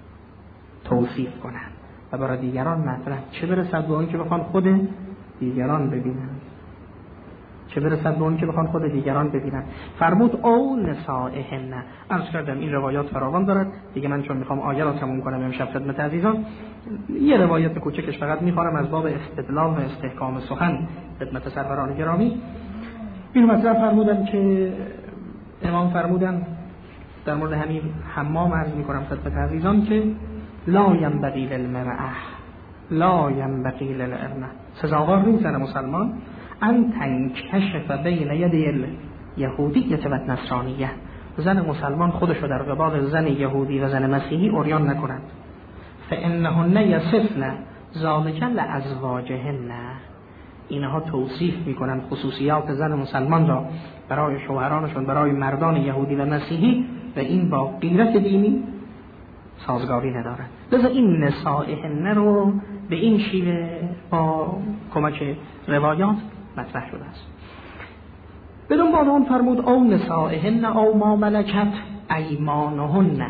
توصیف کنند و برای دیگران مطرح، چه برسد به اون که بخوان خود دیگران ببینند، چه برسد به اون که بخوان خود دیگران ببینند. فرمود او نسائهن. عرض کردم این روایات فراوان دارد دیگه. من چون میخوام آیه را تموم کنم امشب خدمت عزیزان، یه روایت کوچکش فقط میخوام از باب استدلال و استحکام سخن خدمت سروران گرامی. این مطلب فرمودن که امام فرمودن در مورد همین حمام، عرض میکنم خدمت عزیزان که لا ینبغی للمرأة لا ینبغی للمرأة، سزاوار نیست زن مسلمان ان تنکشف بین یدی الیهودیة و النصرانیة، زن مسلمان خودشو در قبال زن یهودی و زن مسیحی عریان نکند. فانهن یصفن ذلک لازواجهن، اینها توصیف میکنن خصوصیات زن مسلمان را برای شوهرانشون، برای مردان یهودی و مسیحی، و این با غیرت دینی سازگاری ندارد. لذا این نسائهن رو به این شیوه با کمک روایات مطرح شده است. بدون بعد آن فرمود او نسائهن او ما ملکت ایمانهن.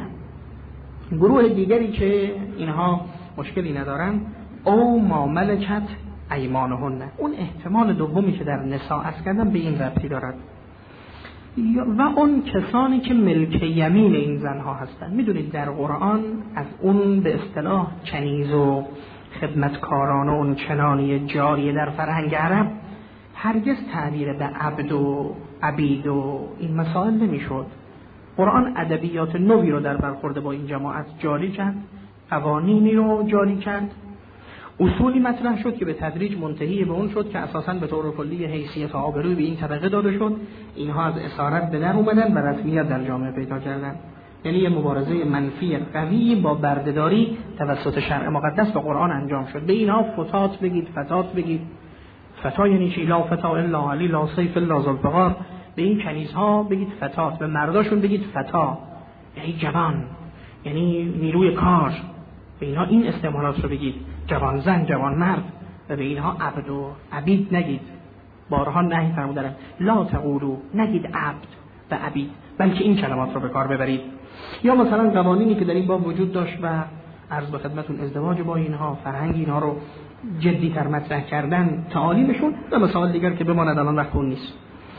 گروه دیگری که اینها مشکلی ندارن، او ما ملکت ایمانهن. اون احتمال دومی که در نساء عرض کردم به این ربطی دارد. و اون کسانی که ملک یمین این زنها هستند. میدونید در قرآن از اون به اصطلاح کنیز و خدمتکاران و اون چنانی جاریه در فرهنگ عرب هرگز تعبیر به عبد و عبید و این مسائل نمیشد. قرآن ادبیات نوی رو در برخورد با این جماعت جاری کرد، قوانینی رو جاری کرد، اصولی مطرح شد که به تدریج منتهی به اون شد که اساساً به طور کلی حیثیت و آبروی به این طبقه داده شد. اینها از اسارت به در اومدن و رسمیت در جامعه پیدا کردن. یعنی یه مبارزه منفی قوی با بردهداری توسط شرع مقدس و قرآن انجام شد. به اینها فتات بگید، فتات بگید. فتا یعنی چی؟ لا فتا الا علی لا سیف الا ذوالفقار. به این کنیزها بگید فتات، به مرداشون بگید فتا یعنی جوان، یعنی نیروی کار. به اینها این استعمالات رو بگید، جوان زن، جوان مرد. و به اینها عبد و عبید نگید. بارها نهی فرمودن لا تقولوا، نگید عبد و عبید، بلکه این کلمات رو به کار ببرید. یا مثلا قوانینی که در این باب وجود داشت و عرض به خدمتون ازدواج با اینها، فرهنگ اینها رو جدی‌تر مطرح کردن، تعالیمشون و مسائل دیگر که بماند الان وقت اون نیست.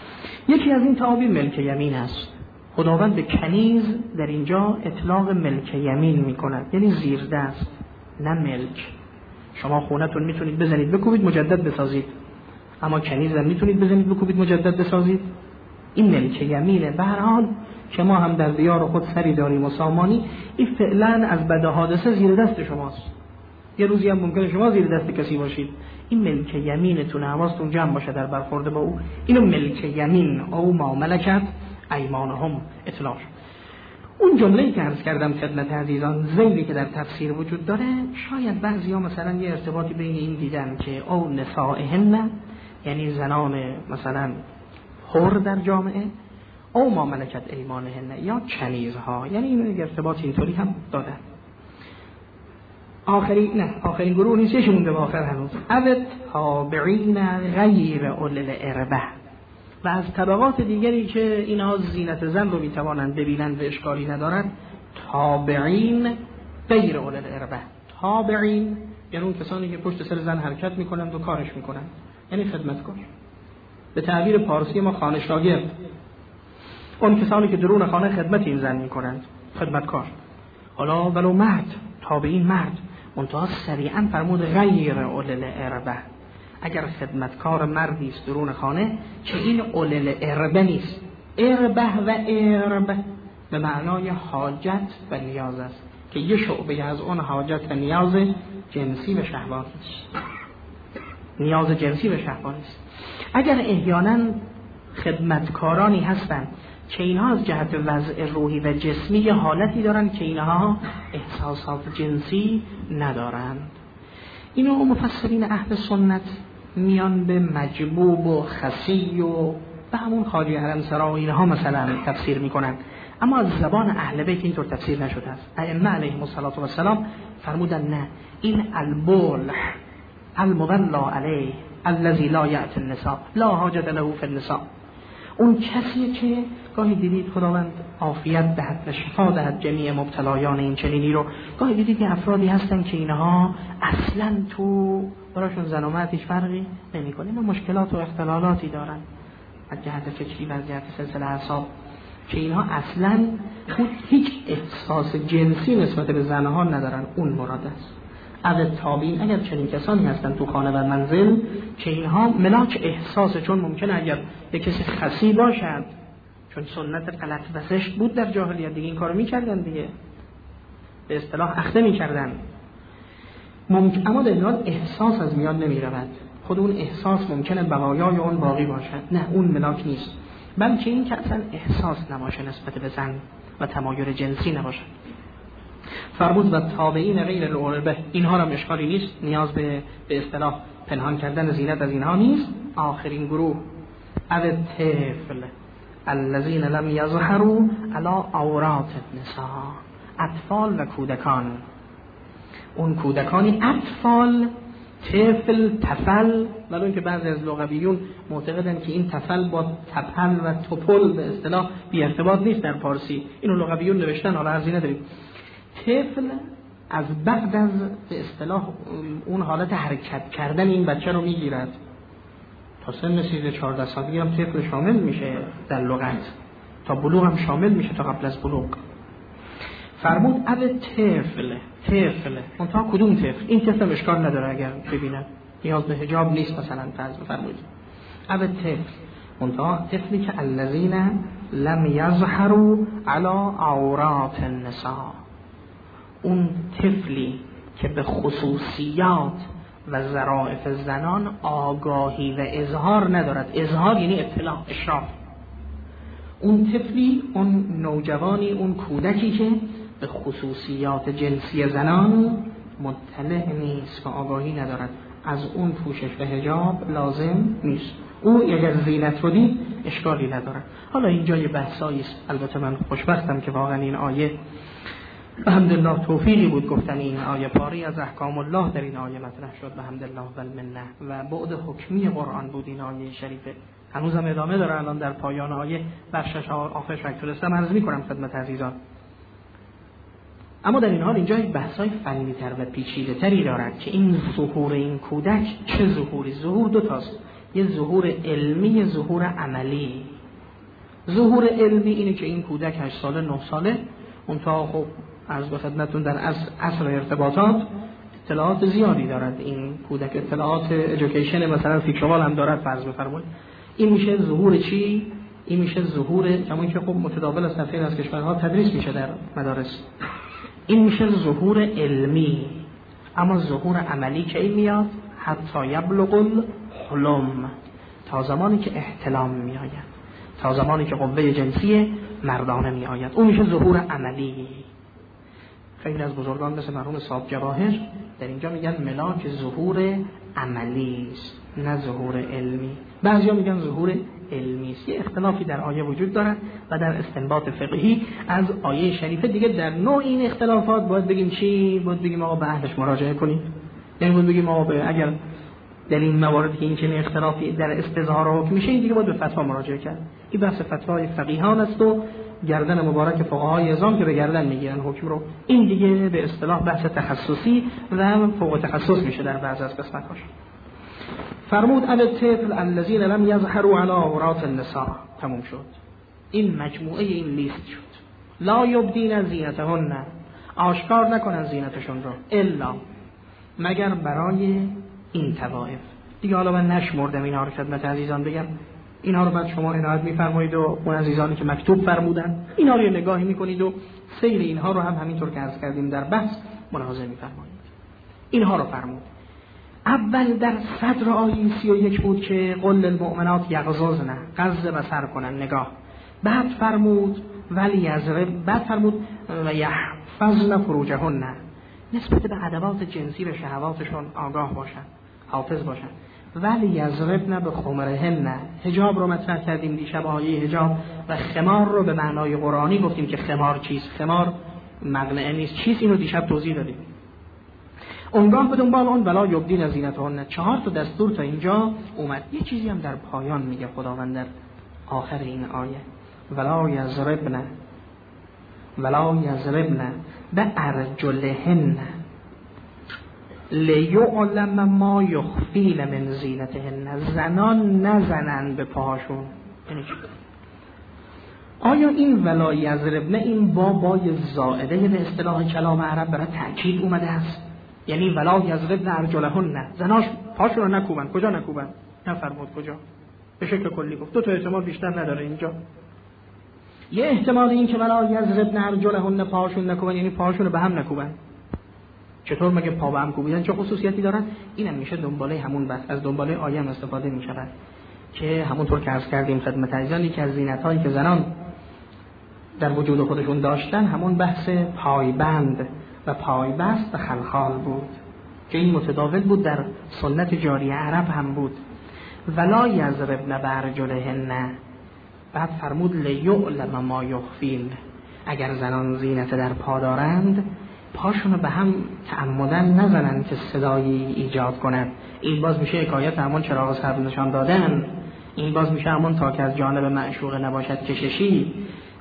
یکی از این تعابیر ملک یمین است. خداوند به کنیز در اینجا اطلاق ملک یمین میکند، یعنی زیر دست، نه ملک. شما خونتون میتونید بزنید بکوبید مجدد بسازید، اما کنیز هم میتونید بزنید بکوبید مجدد بسازید. این ملک یمینه. به هر حال که ما هم در دیار خود سری داریم و سامانی، این فعلا از بد حادثه زیر دست شماست. یه روزی هم ممکنه شما زیر دست کسی باشید. این ملک یمینتون، حواستون جمع باشه در برخورد با او. اینو ملک یمین او ما ملکت ایمانهم اطلاق. اون جمله‌ای که عرض کردم خدمت عزیزان، ذیلی که در تفسیر وجود داره، شاید بعضیا مثلا یه ارتباطی بین این دیدن که او نسائهن، یعنی زنان مثلا حر در جامعه، او ما ملکت ایمانهن، یا کنیزها، یعنی این ارتباط اینطوری هم دادن. آخری نه آخرین گروه نیست، یه مونده به آخر هنوز. اوت تابعین غیر اول الاربه. و از طبقات دیگری که اینها زینت زن رو میتوانند ببینند و اشکالی ندارند، تابعین غیر اول الاربه. تابعین یعنی اون کسانی که پشت سر زن حرکت میکنند و کارش میکنند، یعنی خدمتکار. به تعبیر پارسی ما خانه شاگرد، اون کسانی که درون خانه خدمت این زن میکنند، خدمتکار. حالا ولو مرد، تابعین مرد، منتها سریعا فرمود غیر اول الاربه. اگر خدمتکار مردی است درون خانه که این اول الاربه نیست. اربه و اربه به معنای حاجت و نیاز است که یه شعبه از اون حاجت و نیاز جنسی و شهوانی است. نیاز جنسی و شهوانی است. اگر احیانا خدمتکارانی هستند که اینها از جهت وضع روحی و جسمی یه حالتی دارن که اینها احساسات جنسی ندارند، اینو مفسرین اهل سنت میان به مجبوب و خسی و به همون خاجه حرمسرا و اینها مثلا تفسیر میکنن، اما از زبان اهل بیت اینطور تفسیر نشده است. ائمه علیهم السلام فرمودن نه، این البلح المغلا علیه الذی لا یأتی النساء لا حاجت له فی النساء. اون کسیه که گاهی دیدید خداوند عافیت دهد و شفا دهد جمیع مبتلایان این چنینی رو، گاهی دیدید که افرادی هستن که اینها اصلا تو براشون زن و مرد هیچ فرقی نمی‌کنه، اما مشکلات و اختلالاتی دارن از جهت فکری و از جهت سلسله اعصاب، که اینها اصلا هیچ احساس جنسی نسبت به زنها ندارن. اون مراد است. از تابعین اگر چنین کسانی هستن تو خانه و منزل که اینها ملاک احساس، چون ممکنه اگر یک کسی خسی باشد، چون سنت غلط و زشت بود در جاهلیت دیگه این کارو میکردن دیگه، به اصطلاح اخته میکردن، ممکن اما در این حال احساس از میاد نمیرود. خود اون احساس ممکنه بقایای اون باقی باشد، نه اون ملاک نیست، بلکه این که اصلا احساس نباشه نسبت به زن و تمایل جنسی نباشه. فرمود و تابعین غیر الاربه، اینها هم اشکالی نیست، نیاز به به اصطلاح پنهان کردن زینت از اینها نیست. آخرین گروه او الطفل الذین لم یظهروا علی عورات النساء، اطفال و کودکان. اون کودکانی اطفال، طفل، طفل، ولی اینکه بعضی از لغویون معتقدن که این طفل با طفل و طفل به اصطلاح بی ارتباط نیست در فارسی، اینو لغویون نوشتن، حالا ارزی نداریم. طفل از بعد از به اصطلاح اون حالت حرکت کردن این بچه رو میگیرد تا سن سیزده چهارده سالگی هم طفل شامل میشه در لغت، تا بلوغ هم شامل میشه، تا قبل از بلوغ. فرمود اب طفل طفل منتها کدوم طفل؟ این طفل اشکال نداره اگر ببینن نیاز به حجاب نیست، مثلا فرض بفرمایید اب طفل منتها طفلی که الذین لم یظهروا علی عورات النساء، اون طفلی که به خصوصیات و ظرافت زنان آگاهی و اظهار ندارد. اظهار یعنی اطلاع، اشراف. اون طفلی، اون نوجوانی، اون کودکی که به خصوصیات جنسی زنان مطلع نیست و آگاهی ندارد، از اون پوشش و حجاب لازم نیست. او اگر زینت رو دید اشکالی نداره. حالا اینجا یه بحثایی است، البته من خوشبختم که واقعا این آیه بحمدالله توفیقی بود گفتن این آیه، پاری از احکام الله در این آیه مطرح شد بحمدالله و المنه، و بعد حکمی قرآن بود این آیه شریفه. هنوزم ادامه داره، الان در پایان آیه بخشش آخرش وقت تونستم عرض می‌کنم خدمت عزیزان. اما در این حال اینجا یک بحثای فنی‌تر و پیچیده‌تری دارد که این ظهور این کودک چه ظهوری؟ ظهور دو تاست، یه ظهور علمی، یه ظهور عملی. ظهور علمی اینه که این کودک هشت ساله نه ساله اونتا خب عرض به خدمتتون در عصر ارتباطات اطلاعات زیادی دارد. این کودک اطلاعات ایژوکیشن مثلا فیکشوال هم دارد فرض بفرمایید. این میشه ظهور چی؟ این میشه ظهور همون که خب متداول است در خیلی از کشورها تدریس میشه در مدارس. این میشه ظهور علمی. اما ظهور عملی که این میاد حتی یبلغ الحلم، تا زمانی که احتلام میآید، تا زمانی که قوه جنسی مردانه میآید، اون میشه ظهور عملی. خیلی از بزرگان مثل مرحوم صاحب جواهر در اینجا میگن ملاک ظهور عملی است نه ظهور علمی. بعضیا میگن ظهور علمی است. یه اختلافی در آیه وجود داره و در استنباط فقهی از آیه شریفه دیگه در نوع این اختلافات باید بگیم چی؟ باید بگیم آقا به اهلش مراجعه کنید. یعنی باید بگیم آقا اگر در این موارد که این چنین اختلافی در استظهار و حکم میشه، این دیگه باید به فتوا مراجعه کرد. این بحث فتوای فقیهان است و گردن مبارک فقهای اعظم که به گردن میگیرن حکم رو. این دیگه به اصطلاح بحث تخصصی و فوق تخصص میشه در بعض از قسمتاش. فرمود الطفل الذین لم یظهروا علی عورات النساء. تموم شد. این مجموعه این لیست شد. لا یبدین زینتهن، آشکار نکنن زینتشون رو، الا مگر برای این طوائف. دیگه حالا من نشمردم اینها رو خدمت عزیزان بگم، اینها رو بعد شما عنایت می‌فرمایید و اون عزیزانی که مکتوب فرمودن اینها رو نگاهی می‌کنید و سیر اینها رو هم همینطور که عرض کردیم در بحث ملاحظه می‌فرمایید. اینها رو فرمود. اول در صدر آیه سی و یک بود که قل للمؤمنات یغضضن، غض بصر کنن، نگاه. بعد فرمود ولی یضرب، بعد فرمود و یحفظن فروجهن، نسبت به ادوات جنسی و شهواتشون آگاه باشن، حافظ باشن. ولی یضربن بخمرهن، حجاب رو مطرح کردیم دیشب، آیه حجاب و خمار رو به معنای قرآنی گفتیم که خمار چیست، خمار مقنعه نیست، چیست، اینو دیشب توضیح دادیم. اونگاه به دنبال اون ولا یبدین زینتهن، چهار تا دستور تا اینجا اومد. یه چیزی هم در پایان میگه خداوند در آخر این آیه، ولا یضربن ولا یضربن بارجلهن لیعلم ما یخفین من زینتهن، زنان نزنن به پاهاشون. یعنی چی؟ آیا این ولا یضربن این با بای زائده به اصطلاح کلام عرب برای تأکید اومده است؟ یعنی ولا یضربن ارجلهن، زناش پاشون رو نکوبن. کجا نکوبن؟ نفرمود کجا، به شکل کلی گفت. دو تا احتمال بیشتر نداره اینجا. یه احتمال این که ولا یضربن ارجلهن، پاهاشون نکوبن، یعنی پاهاشون رو به هم نکوبن. چطور مگه پا به هم کوبیدن چه خصوصیتی دارن؟ اینم میشه دنباله همون بحث، از دنباله آیه هم استفاده میشود که همونطور که عرض کردیم خدمت عزیزان، یکی از زینت‌هایی که زنان در وجود خودشون داشتن همون بحث پایبند و پایبست و خلخال بود که این متداول بود در سنت جاری عرب هم بود. ولا یضربن بارجلهن، بعد فرمود لیعلم ما یخفین، اگر زنان زینت در پا دارند پاشونو به هم تعمدن نزنن که صدایی ایجاد کند. این باز میشه حکایت همون چراغ سبز نشان دادن، این باز میشه همون تا که از جانب معشوق نباشد کششی.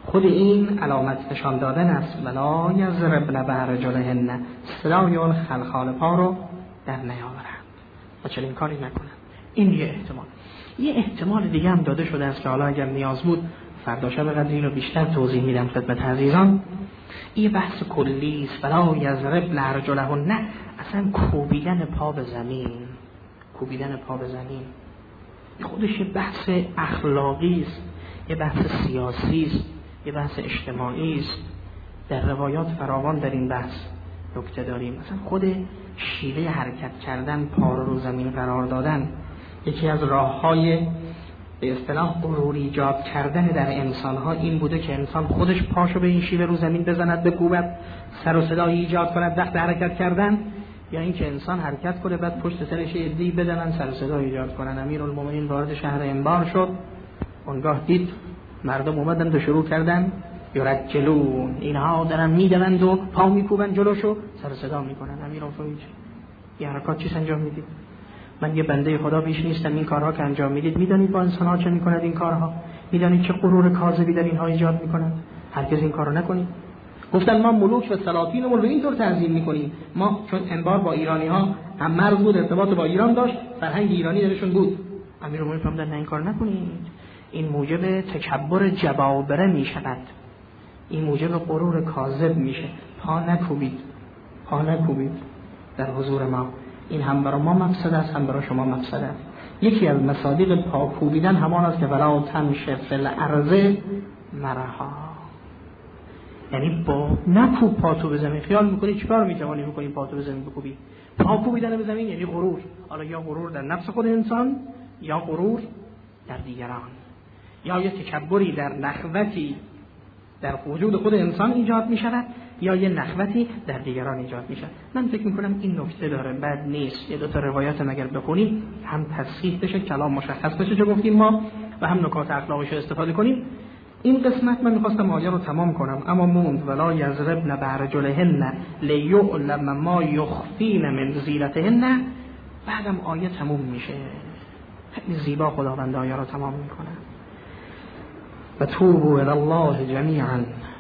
خود این علامت نشان دادن است. ولا یضربن بارجلهن، صدای اون خلخال پا رو در نیاورند و چنین کاری نکنند. این یه احتمال. یه احتمال دیگه هم داده شده است که حالا اگر نیاز بود فردا شب قدر این رو بیشتر توضیح میدم خدمت عزیزان. این بحث کلی است. ولا یضربن ارجلهن، نه اصلا کوبیدن پا به زمین، کوبیدن پا به زمین خودش یه بحث اخلاقی است، یه بحث سیاسی است، یه بحث اجتماعی است. در روایات فراوان در این بحث نکته داریم. مثلا خود شیوه حرکت کردن، پا رو زمین قرار دادن، یکی از راه‌های به اصطلاح غرور ایجاد کردن در انسان‌ها این بوده که انسان خودش پاشو به این شیوه رو زمین بزند، بکوبد، سر و صدایی ایجاد کند وقت حرکت کردن، یا اینکه انسان حرکت کنه بعد پشت سرش یه عده‌ای بدون سر و صدا ایجاد کنن. امیرالمومنین وارد شهر انبار شد، اونگاه دید مردم اومدن و شروع کردن یرجلون، اینها دارن میدوند و پا میکوبن جلوشو، سر و صدا میکنن. امیرالمومنین این حرکات چیز انجام میدید؟ من یه بنده خدا بیش نیستم، این کارها که انجام میدید میدانید با انسان‌ها چه میکند این کارها؟ میدانید چه غرور کاذبی در اینها ایجاد میکنند؟ هرگز این کارو نکنید. گفتن ما ملوک و سلاطینمون رو اینطور تعظیم میکنیم. ما چون انبار با ایرانی‌ها هم مرز بود، ارتباط با ایران داشت، فرهنگ ایرانی درشون بود. امیرالمومنین فرمودن نه این کار نکنید، این موجب تکبر جبابره میشود، این موجب غرور کاذب میشه. پا نکوبید، پا نکوبید در حضور ما. این هم برای ما مفسد است، هم برای شما مفسد است. یکی از مصادیق پا کوبیدن همان است که ولا تمشی فی الارض مرحا، یعنی با نکوب پا تو به زمین. خیال میکنی چیکار میتوانی بکنی پا تو به زمین بکوبی؟ پا کوبیدن به زمین یعنی غرور. حالا یا غرور در نفس خود انسان، یا غرور در دیگران، یا یه تکبری در نخوتی در وجود خود انسان ایجاد می شود، یا یه نخوتی در دیگران ایجاد می شود. من فکر می کنم این نکته داره، بد نیست یه دو تا روایات مگر بخونیم هم تصحیح بشه، کلام مشخص بشه چه گفتیم ما، و هم نکات اخلاقیش رو استفاده کنیم. این قسمت من می‌خواستم آیه رو تمام کنم اما موند. ولا یضربن بارجلهن لیعلم ما یخفین من زینتهن. بعدم آیه تموم میشه، خیلی زیبا خداوند آیه رو تمام میکنه. و توبوا الی الله جمیعا،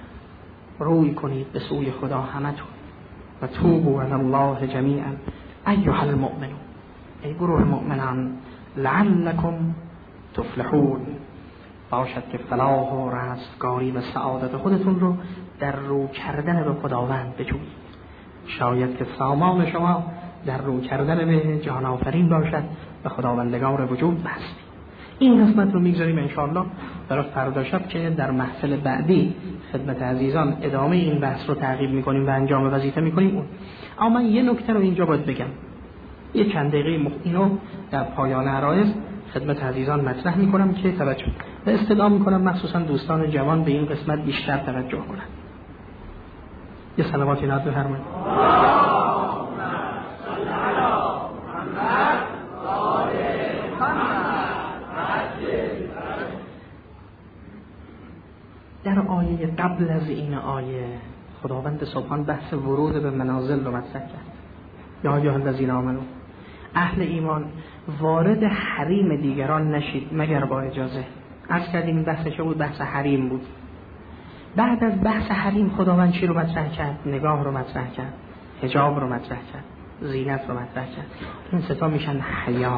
روی کنید به سوی خدا همتون. و توبوا الی الله جمیعا ایها المؤمنون، ای گروه مؤمنان، لعلکم تفلحون، باشد که فلاح و رستگاری و سعادت خودتون رو در رو کردن به خداوند بجویید. شاید که سامان شما در رو کردن به جهان آفرین باشد و خداوندگار وجود بست. این قسمت رو میگذاریم انشاءالله برای فردا شب که در محفل بعدی خدمت عزیزان ادامه این بحث رو تعقیب میکنیم و انجام وظیفه میکنیم. اون اما من یه نکته رو اینجا باید بگم، یه چند دقیقه اینو در پایان عرایض خدمت عزیزان مطرح میکنم که توجه و استدعا میکنم مخصوصا دوستان جوان به این قسمت بیشتر توجه کنند. یه صلواتی ناد بفرمایید. در آیه قبل از این آیه خداوند سبحان بحث ورود به منازل رو مطرح کرد. یا ایها الذین آمنوا، اهل ایمان وارد حریم دیگران نشید مگر با اجازه. عرض کردیم این بحث چه بود؟ بحث حریم بود. بعد از بحث حریم خداوند چی رو مطرح کرد؟ نگاه رو مطرح کرد، حجاب رو مطرح کرد، زینت رو مطرح کرد. این ستا میشن حیا.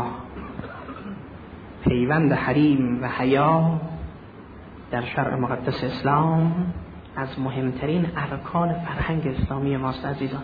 پیوند حریم و حیا در شرع مقدس اسلام از مهمترین ارکان فرهنگ اسلامی ماست عزیزان.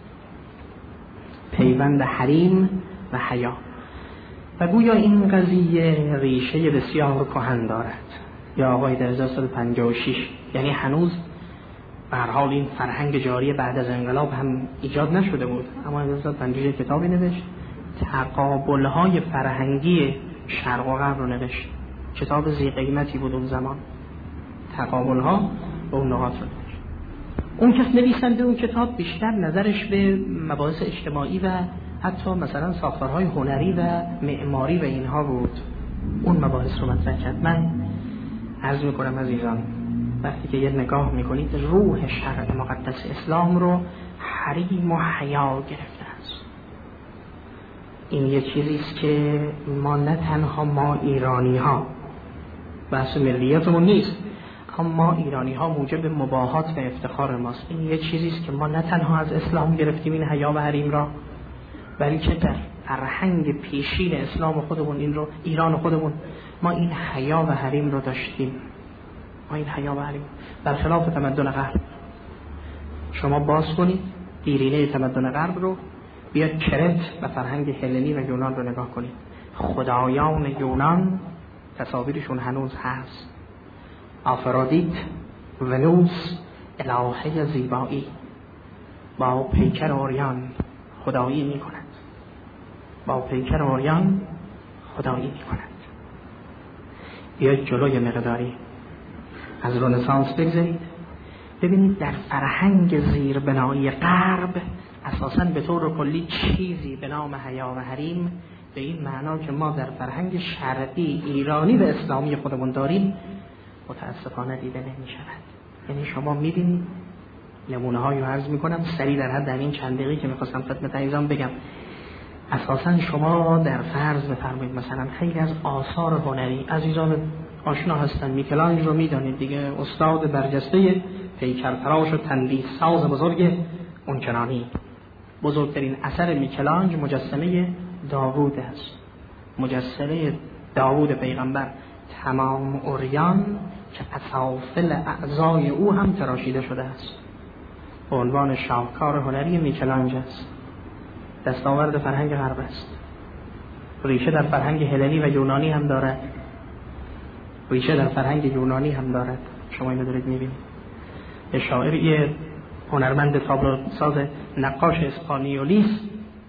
پیوند حریم و حیا. و گویا این قضیه ریشه بسیار کهن دارد. یا آقای در هزار و سیصد و پنجاه و شش، یعنی هنوز به هر حال این فرهنگ جاری بعد از انقلاب هم ایجاد نشده بود، اما هزار و سیصد و پنجاه و شش کتابی نوشت، تقابل‌های فرهنگی شرق و غرب رو نوشت. کتاب ذی قیمتی بود اون زمان، تقابل‌ها و اون نقاط رو نوشت. اون کس نویسنده اون کتاب بیشتر نظرش به مباحث اجتماعی و حتی مثلا ساختارهای هنری و معماری و اینها بود. اون مباحث رو مطرح کرد. من عرض میکنم عزیزان، وقتی که یه نگاه میکنید روح شرع مقدس اسلام رو حریم و حیا گرفته است. این یه چیزیست که ما نه تنها ما ایرانی ها بحث ملیتمون نیست، ما ایرانی ها موجب مباهات و افتخار ماست. این یه چیزیست که ما نه تنها از اسلام گرفتیم این حیا و حریم را، بلکه در فرهنگ پیشین اسلام خودمون، این رو ایران خودمون، ما این حیا و حریم رو داشتیم. ما این حیا و حریم برخلاف تمدن غرب. شما باز کنید دیرینه تمدن غرب رو، بیاد کرت و فرهنگ هلنی و یونان رو نگاه کنید. خدایان یونان تصاویرشون هنوز هست. آفرودیت، ونوس، الهه زیبایی با پیکر اوریان خدایی می کند. با پیکر اوریان خدایی می کند. بیاید جلوی مقداری از رنسانس بگذارید، ببینید در فرهنگ زیربنایی غرب اساساً به طور کلی چیزی به نام حیا و حریم به این معنا که ما در فرهنگ شرقی ایرانی و اسلامی خودمون داریم متاسفانه دیده نمی شود. یعنی شما می بینید، نمونه هایی رو عرض می کنم سریع در حد در این چند دقیقه که می خواستم خدمت عزیزان بگم. اساساً شما در فرض بفرمایید مثلا خیلی از آثار هنری عزیزان آشنا هستن، میکلانج رو میدانید دیگه، استاد برجسته پیکرتراش و تندیس ساز بزرگ اونچنانی. بزرگترین اثر میکلانج مجسمه داوود است، مجسمه داوود پیغمبر، تمام اوریان که اسافل اعضای او هم تراشیده شده است، به عنوان شاهکار هنری میکلانج است. دستاورد فرهنگ غرب است، ریشه در فرهنگ هلنی و یونانی هم دارد، ریشه در فرهنگ یونانی هم دارد. شما اینو دارید میبینید. یه شاعر، یه هنرمند تابلو ساز نقاش اسپانیولیست،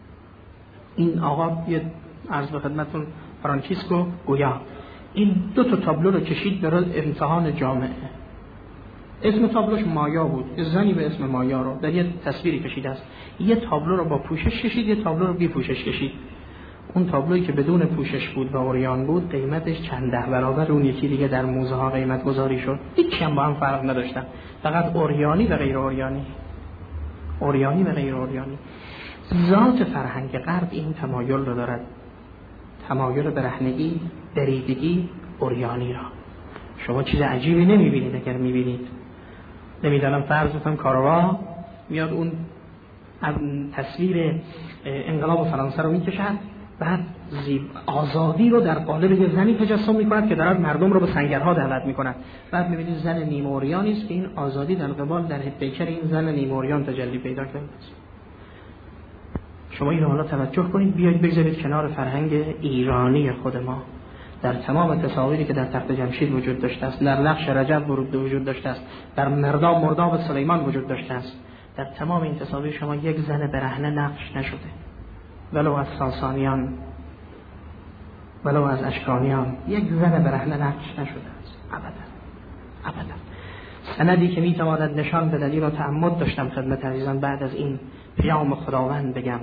این آقا یه عرض به خدمتتون فرانچیسکو گویا، این دو تا تابلو رو کشید برای امتحان جامعه. اسم تابلوش مایا بود، یه زنی به اسم مایا رو در یه تصویری کشیده است. یه تابلو رو با پوشش کشید، یه تابلو رو بی پوشش کشید. اون تابلویی که بدون پوشش بود و اوریان بود قیمتش چند ده برابر اون یکی دیگه در موزه ها قیمت گذاری شد. هیچ هم با هم فرق نداشتن، فقط اوریانی و غیر اوریانی، اوریانی و غیر اوریانی. ذات فرهنگ غرب این تمایل رو دارد، تمایل برهنگی، دریدگی، اوریانی را. شما چیز عجیبی نمیبینید. اگر میبینید، نمیدانم فرض بکنم کاروا میاد اون تصویر انقلاب فرانسه رو میکشد، بعد زیب آزادی رو در قالب یه زنی تجسم میکند که دارد مردم رو به سنگرها دعوت میکند. بعد میبینید زن نیم اوریانی است که این آزادی در قبال در پیکر این زن نیم اوریان تجلی پیدا کرده است. شما این رو حالا توجه کنید، بیاید بگذارید کنار فرهنگ ایرانی خود ما. در تمام تصاویری که در تخت جمشید وجود داشته است، در نقش رجب وجود داشته است، در مرداب مرداب سلیمان وجود داشته است، در تمام این تصاویر شما یک زن برهنه نقش نشده، ولو از ساسانیان ولو از اشکانیان یک زن برهنه نقش نشده است. ابدا ابدا. سندی که میتواند نشان به دلیل و تعمد داشتم خدمت عزیزان بعد از این پیام خداوند بگم،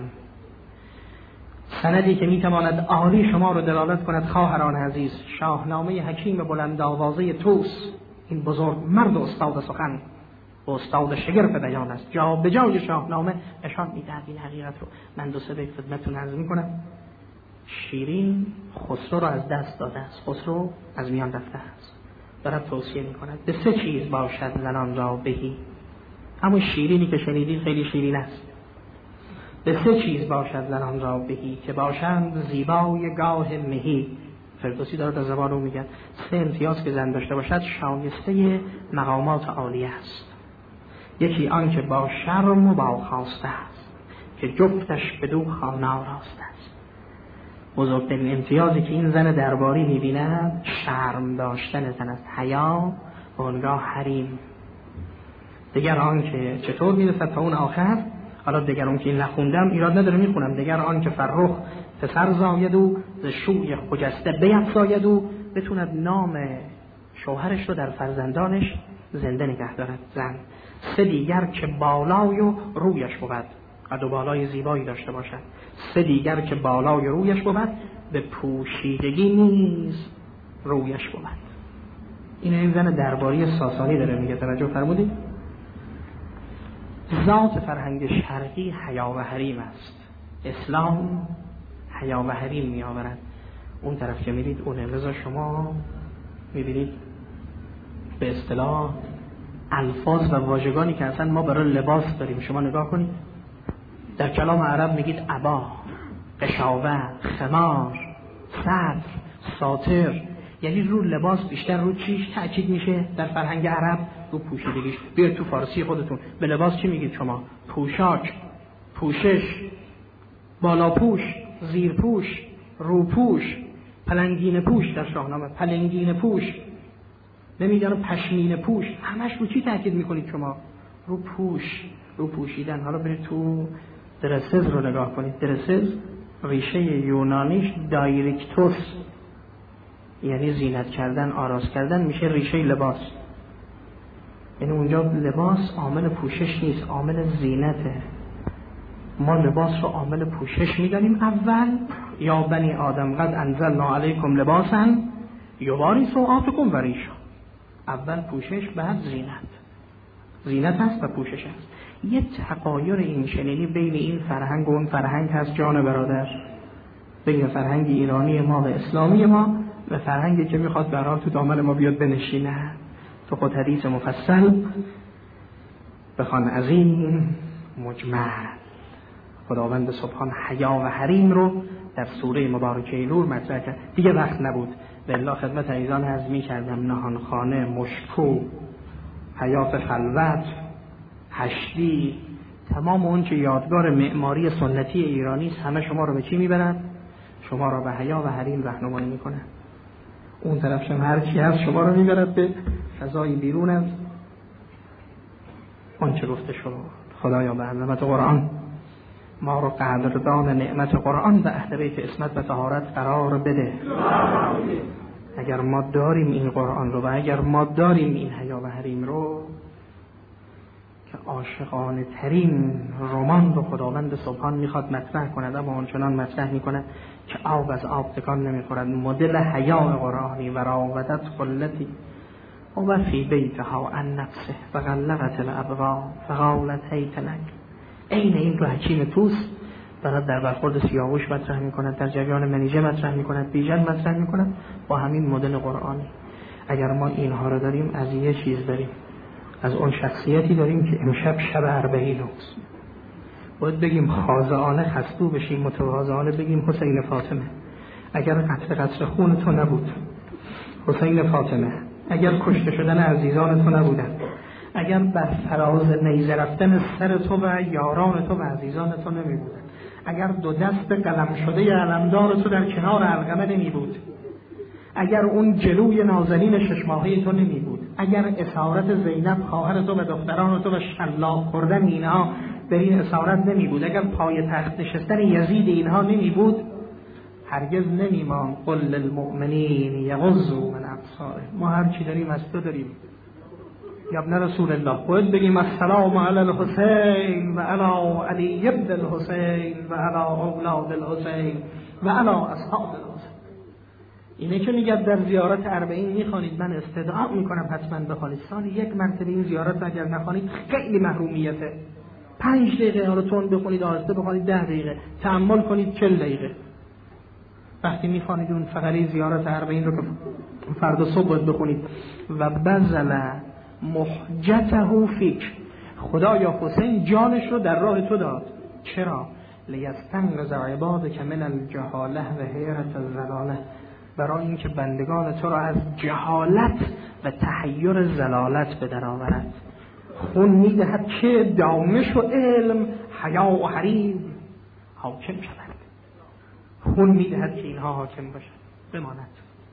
سندی که میتواند عالی شما رو دلالت کند خواهران عزیز، شاهنامه حکیم بلند آوازه توس، این بزرگ مرد و استاد سخن و استاد شگرف بیان است، جا به جای شاهنامه نشان میدهد این حقیقت رو. من دو سه بیت خدمتتون عرض میکنم. شیرین خسرو رو از دست داده است، خسرو از میان رفته است، دارد توصیه میکند به سه چیز باشد زنان را بهی. همون شیرینی که شنیدید خیلی شیرین است. به سه چیز باشد زنان را بهی که باشند زیبای گاه مهی. فردوسی داره در زبان رو میگن سه امتیاز که زن داشته باشد شایسته مقامات عالیه است. یکی آن که با شرم و با خواسته است که جفتش بدو خانه آراسته است. بزرگترین امتیازی که این زن درباری میبیند شرم داشتن زن است، حیا و آنگاه حریم. دیگر آن که چطور میرسد تا اون آخر، حالا دیگر اون که این نخوندم ایراد نداره میخونم. دیگر آن که فرخ پسر زاید و ز شوی خجسته بیفزاید و بتوند نام شوهرش رو در فرزندانش زنده نگه دارد زن. سه دیگر که بالای و رویش بود، قد و بالای زیبایی داشته باشد. سه دیگر که بالای و رویش بود، به پوشیدگی نیز رویش بود. این این زن درباری ساسانی داره میگه، توجه فرمودید؟ ذات فرهنگ شرقی حیا و حریم است. اسلام حیا و حریم می آورد. اون طرف که میرید اونه. لذا شما میبینید به اصطلاح الفاظ و واژگانی که اصلا ما برای لباس داریم. شما نگاه کنید در کلام عرب میگید عبا، قشاوه، خمار، صدر، ساتر، یعنی رو لباس بیشتر رو چیش تأکید میشه در فرهنگ عرب؟ رو پوشیدگیش. بیاید تو فارسی خودتون به لباس چی میگید شما؟ پوشاک، پوشش، بالاپوش، زیرپوش، روپوش، پلنگین پوش در شاهنامه، پلنگین پوش، نمیدونم پشمین پوش، همش رو چی تأکید میکنید شما؟ رو پوش، رو پوشیدن. حالا برید تو درسز رو نگاه کنید. درسز ریشه یونانیش دایرکتوس، یعنی زینت کردن، آراست کردن، میشه ریشه لباس. یعنی اونجا لباس عامل پوشش نیست، عامل زینته. ما لباس رو عامل پوشش میدانیم اول. یا بنی آدم قد انزلنا علیکم لباسا یواری سوآتکم و ریشا. اول پوشش بعد زینت. زینت هست و پوشش هست. یه تغایر این شنینی بین این فرهنگ و اون فرهنگ هست جان برادر، بین فرهنگ ایرانی ما و اسلامی ما و فرهنگی که میخواد برای تو دامن ما بیاد بنشینه. تو خود حدیث مفصل بخوان از این مجمل. خداوند سبحان حیا و حریم رو در سوره مبارکه نور مطرح کرد. دیگه وقت نبود به الله خدمت عزیزان عرض می کردم نهانخانه، مشکو، حیات خلوت، هشتی، تمام اون که یادگار معماری سنتی ایرانی است، همه شما رو به چی میبرند؟ شما رو به حیا و حریم راهنمایی میکنه. اون طرف شما هر چی هست شما رو میبرد به فضای بیرون از اون چه گفته شما. خدایا به عظمت قرآن ما رو قدردان نعمت قرآن و اهل بیت عصمت و طهارت قرار بده. اگر ما داریم این قرآن رو و اگر ما داریم این حیا و حریم رو که عاشقانه ترین رمان رو خداوند سبحان میخواد مطرح کند، اما آنچنان مطرح میکند که آب از آب تکان نمیخورد. مدل حیا قرآنی و راودت خلتی و فی بیتها عن نفسه و غلقت الابواب فقالت هیت لک. این این رو حکیم توس برای در برخورد سیاوش مطرح میکند، در جریان منیژه مطرح میکند، بیژن مطرح میکند با همین مدل قرآنی. اگر ما اینها رو داریم از یه چیز داریم، از اون شخصیتی داریم که امشب شب اربعین است. باید بگیم خاضعانه خستو بشیم، متواضعانه بگیم حسین فاطمه اگر قطره قطره خون تو نبود، حسین فاطمه اگر کشته شدن عزیزان تو نبودن، اگر بر فراز نیزه رفتن سر تو و یاران تو و عزیزان تو نمی بودن، اگر دو دست قلم شده علمدار تو در کنار علقمه نمی بود، اگر اون جلوی نازنین شش ماهه تو نمی بود، اگر اسارت زینب خواهر تو و دختران تو و شلاق خوردن اینها در این اسارت نمی بود، اگر پای تخت نشستن یزید اینها نمی بود، هرگز نمی مان قل للمؤمنین یغضوا من ابصارهم. ما هر چی داریم از تو داریم یا ابن رسول الله. باید بگیم السلام علی الحسین و علی علی ابن الحسین و علی اولاد الحسین و علی اصحاب الحسین. اینه که میگه در زیارت اربعین میخوانید، من استدعا میکنم حتما بخوانید. سالی یک مرتبه این زیارت اگر نخوانید خیلی محرومیته. پنج دقیقه حالا تون بخونید، آهسته بخونید، ده دقیقه تأمل کنید، چل دقیقه. وقتی میخوانید اون فقره زیارت اربعین رو که فردا صبح باید بخونید و بذل محجته فیک، خدایا حسین جانش رو در راه تو داد. چرا؟ لیستنقذ عبادک من الجهاله و حیرت الضلاله، برای اینکه بندگان تو را از جهالت و تحیر ضلالت به در آورد. خون میدهد که دانش و علم، حیا و حریم حاکم شود. خون میدهد که اینها حاکم باشد بماند.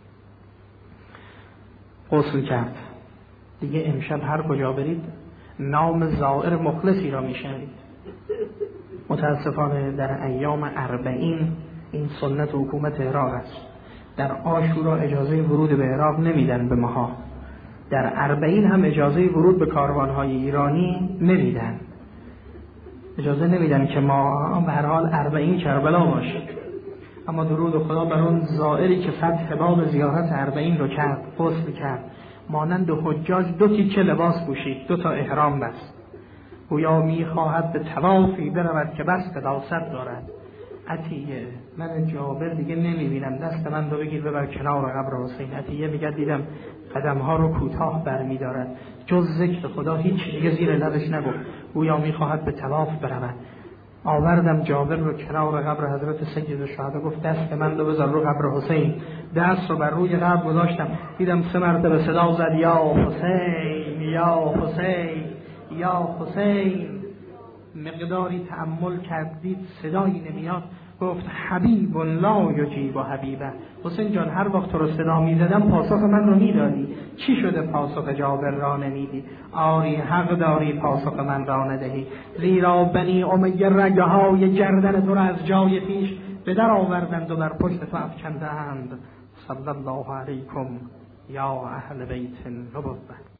غسل کرد دیگه، امشب هر کجا برید نام زائر مخلصی را میشنوید. متاسفانه در ایام اربعین این سنت حکومت عراق است. در عاشورا اجازه ورود به عراق نمیدن به ماها، در اربعین هم اجازه ورود به کاروانهای ایرانی نمیدن، اجازه نمیدن که ما به هر حال اربعین کربلا باشه. اما درود خدا بر اون زائری که فتح باب زیارت اربعین رو کرد، غسل کرد، مانند حجاج دو تیکه لباس پوشید، دو تا احرام بست، گویا میخواهد به طوافی برود که بس قداست دارد. عطیه من جابر دیگه نمیبینم، دست من رو بگیر ببر کنار قبر حسین. عطیه میگه دیدم قدم ها رو کوتاه برمیدارد، جز ذکر خدا هیچ دیگه زیر لبش نگفت، گویا میخواهد به طواف برود. آوردم جابر رو کنار قبر حضرت سید الشهدا، گفت دست من رو بذار رو قبر حسین. دست رو بر روی قبر گذاشتم، دیدم سه مرتبه صدا زد یا حسین یا حسین یا حسین. مقداری تأمل کرد، دید صدایی نمیاد، گفت حبیب لا یجیب حبیبه. حسین جان هر وقت تو رو صدا میزدم پاسخ من رو میدادی، چی شده پاسخ جابر را نمیدی؟ آری حق داری پاسخ من را ندهی، زیرا بنی امیه رگه های گردن تو را از جای پیش به در آوردند و بر پشت تو افکندند. صلی الله علیکم یا اهل بیت النبوة.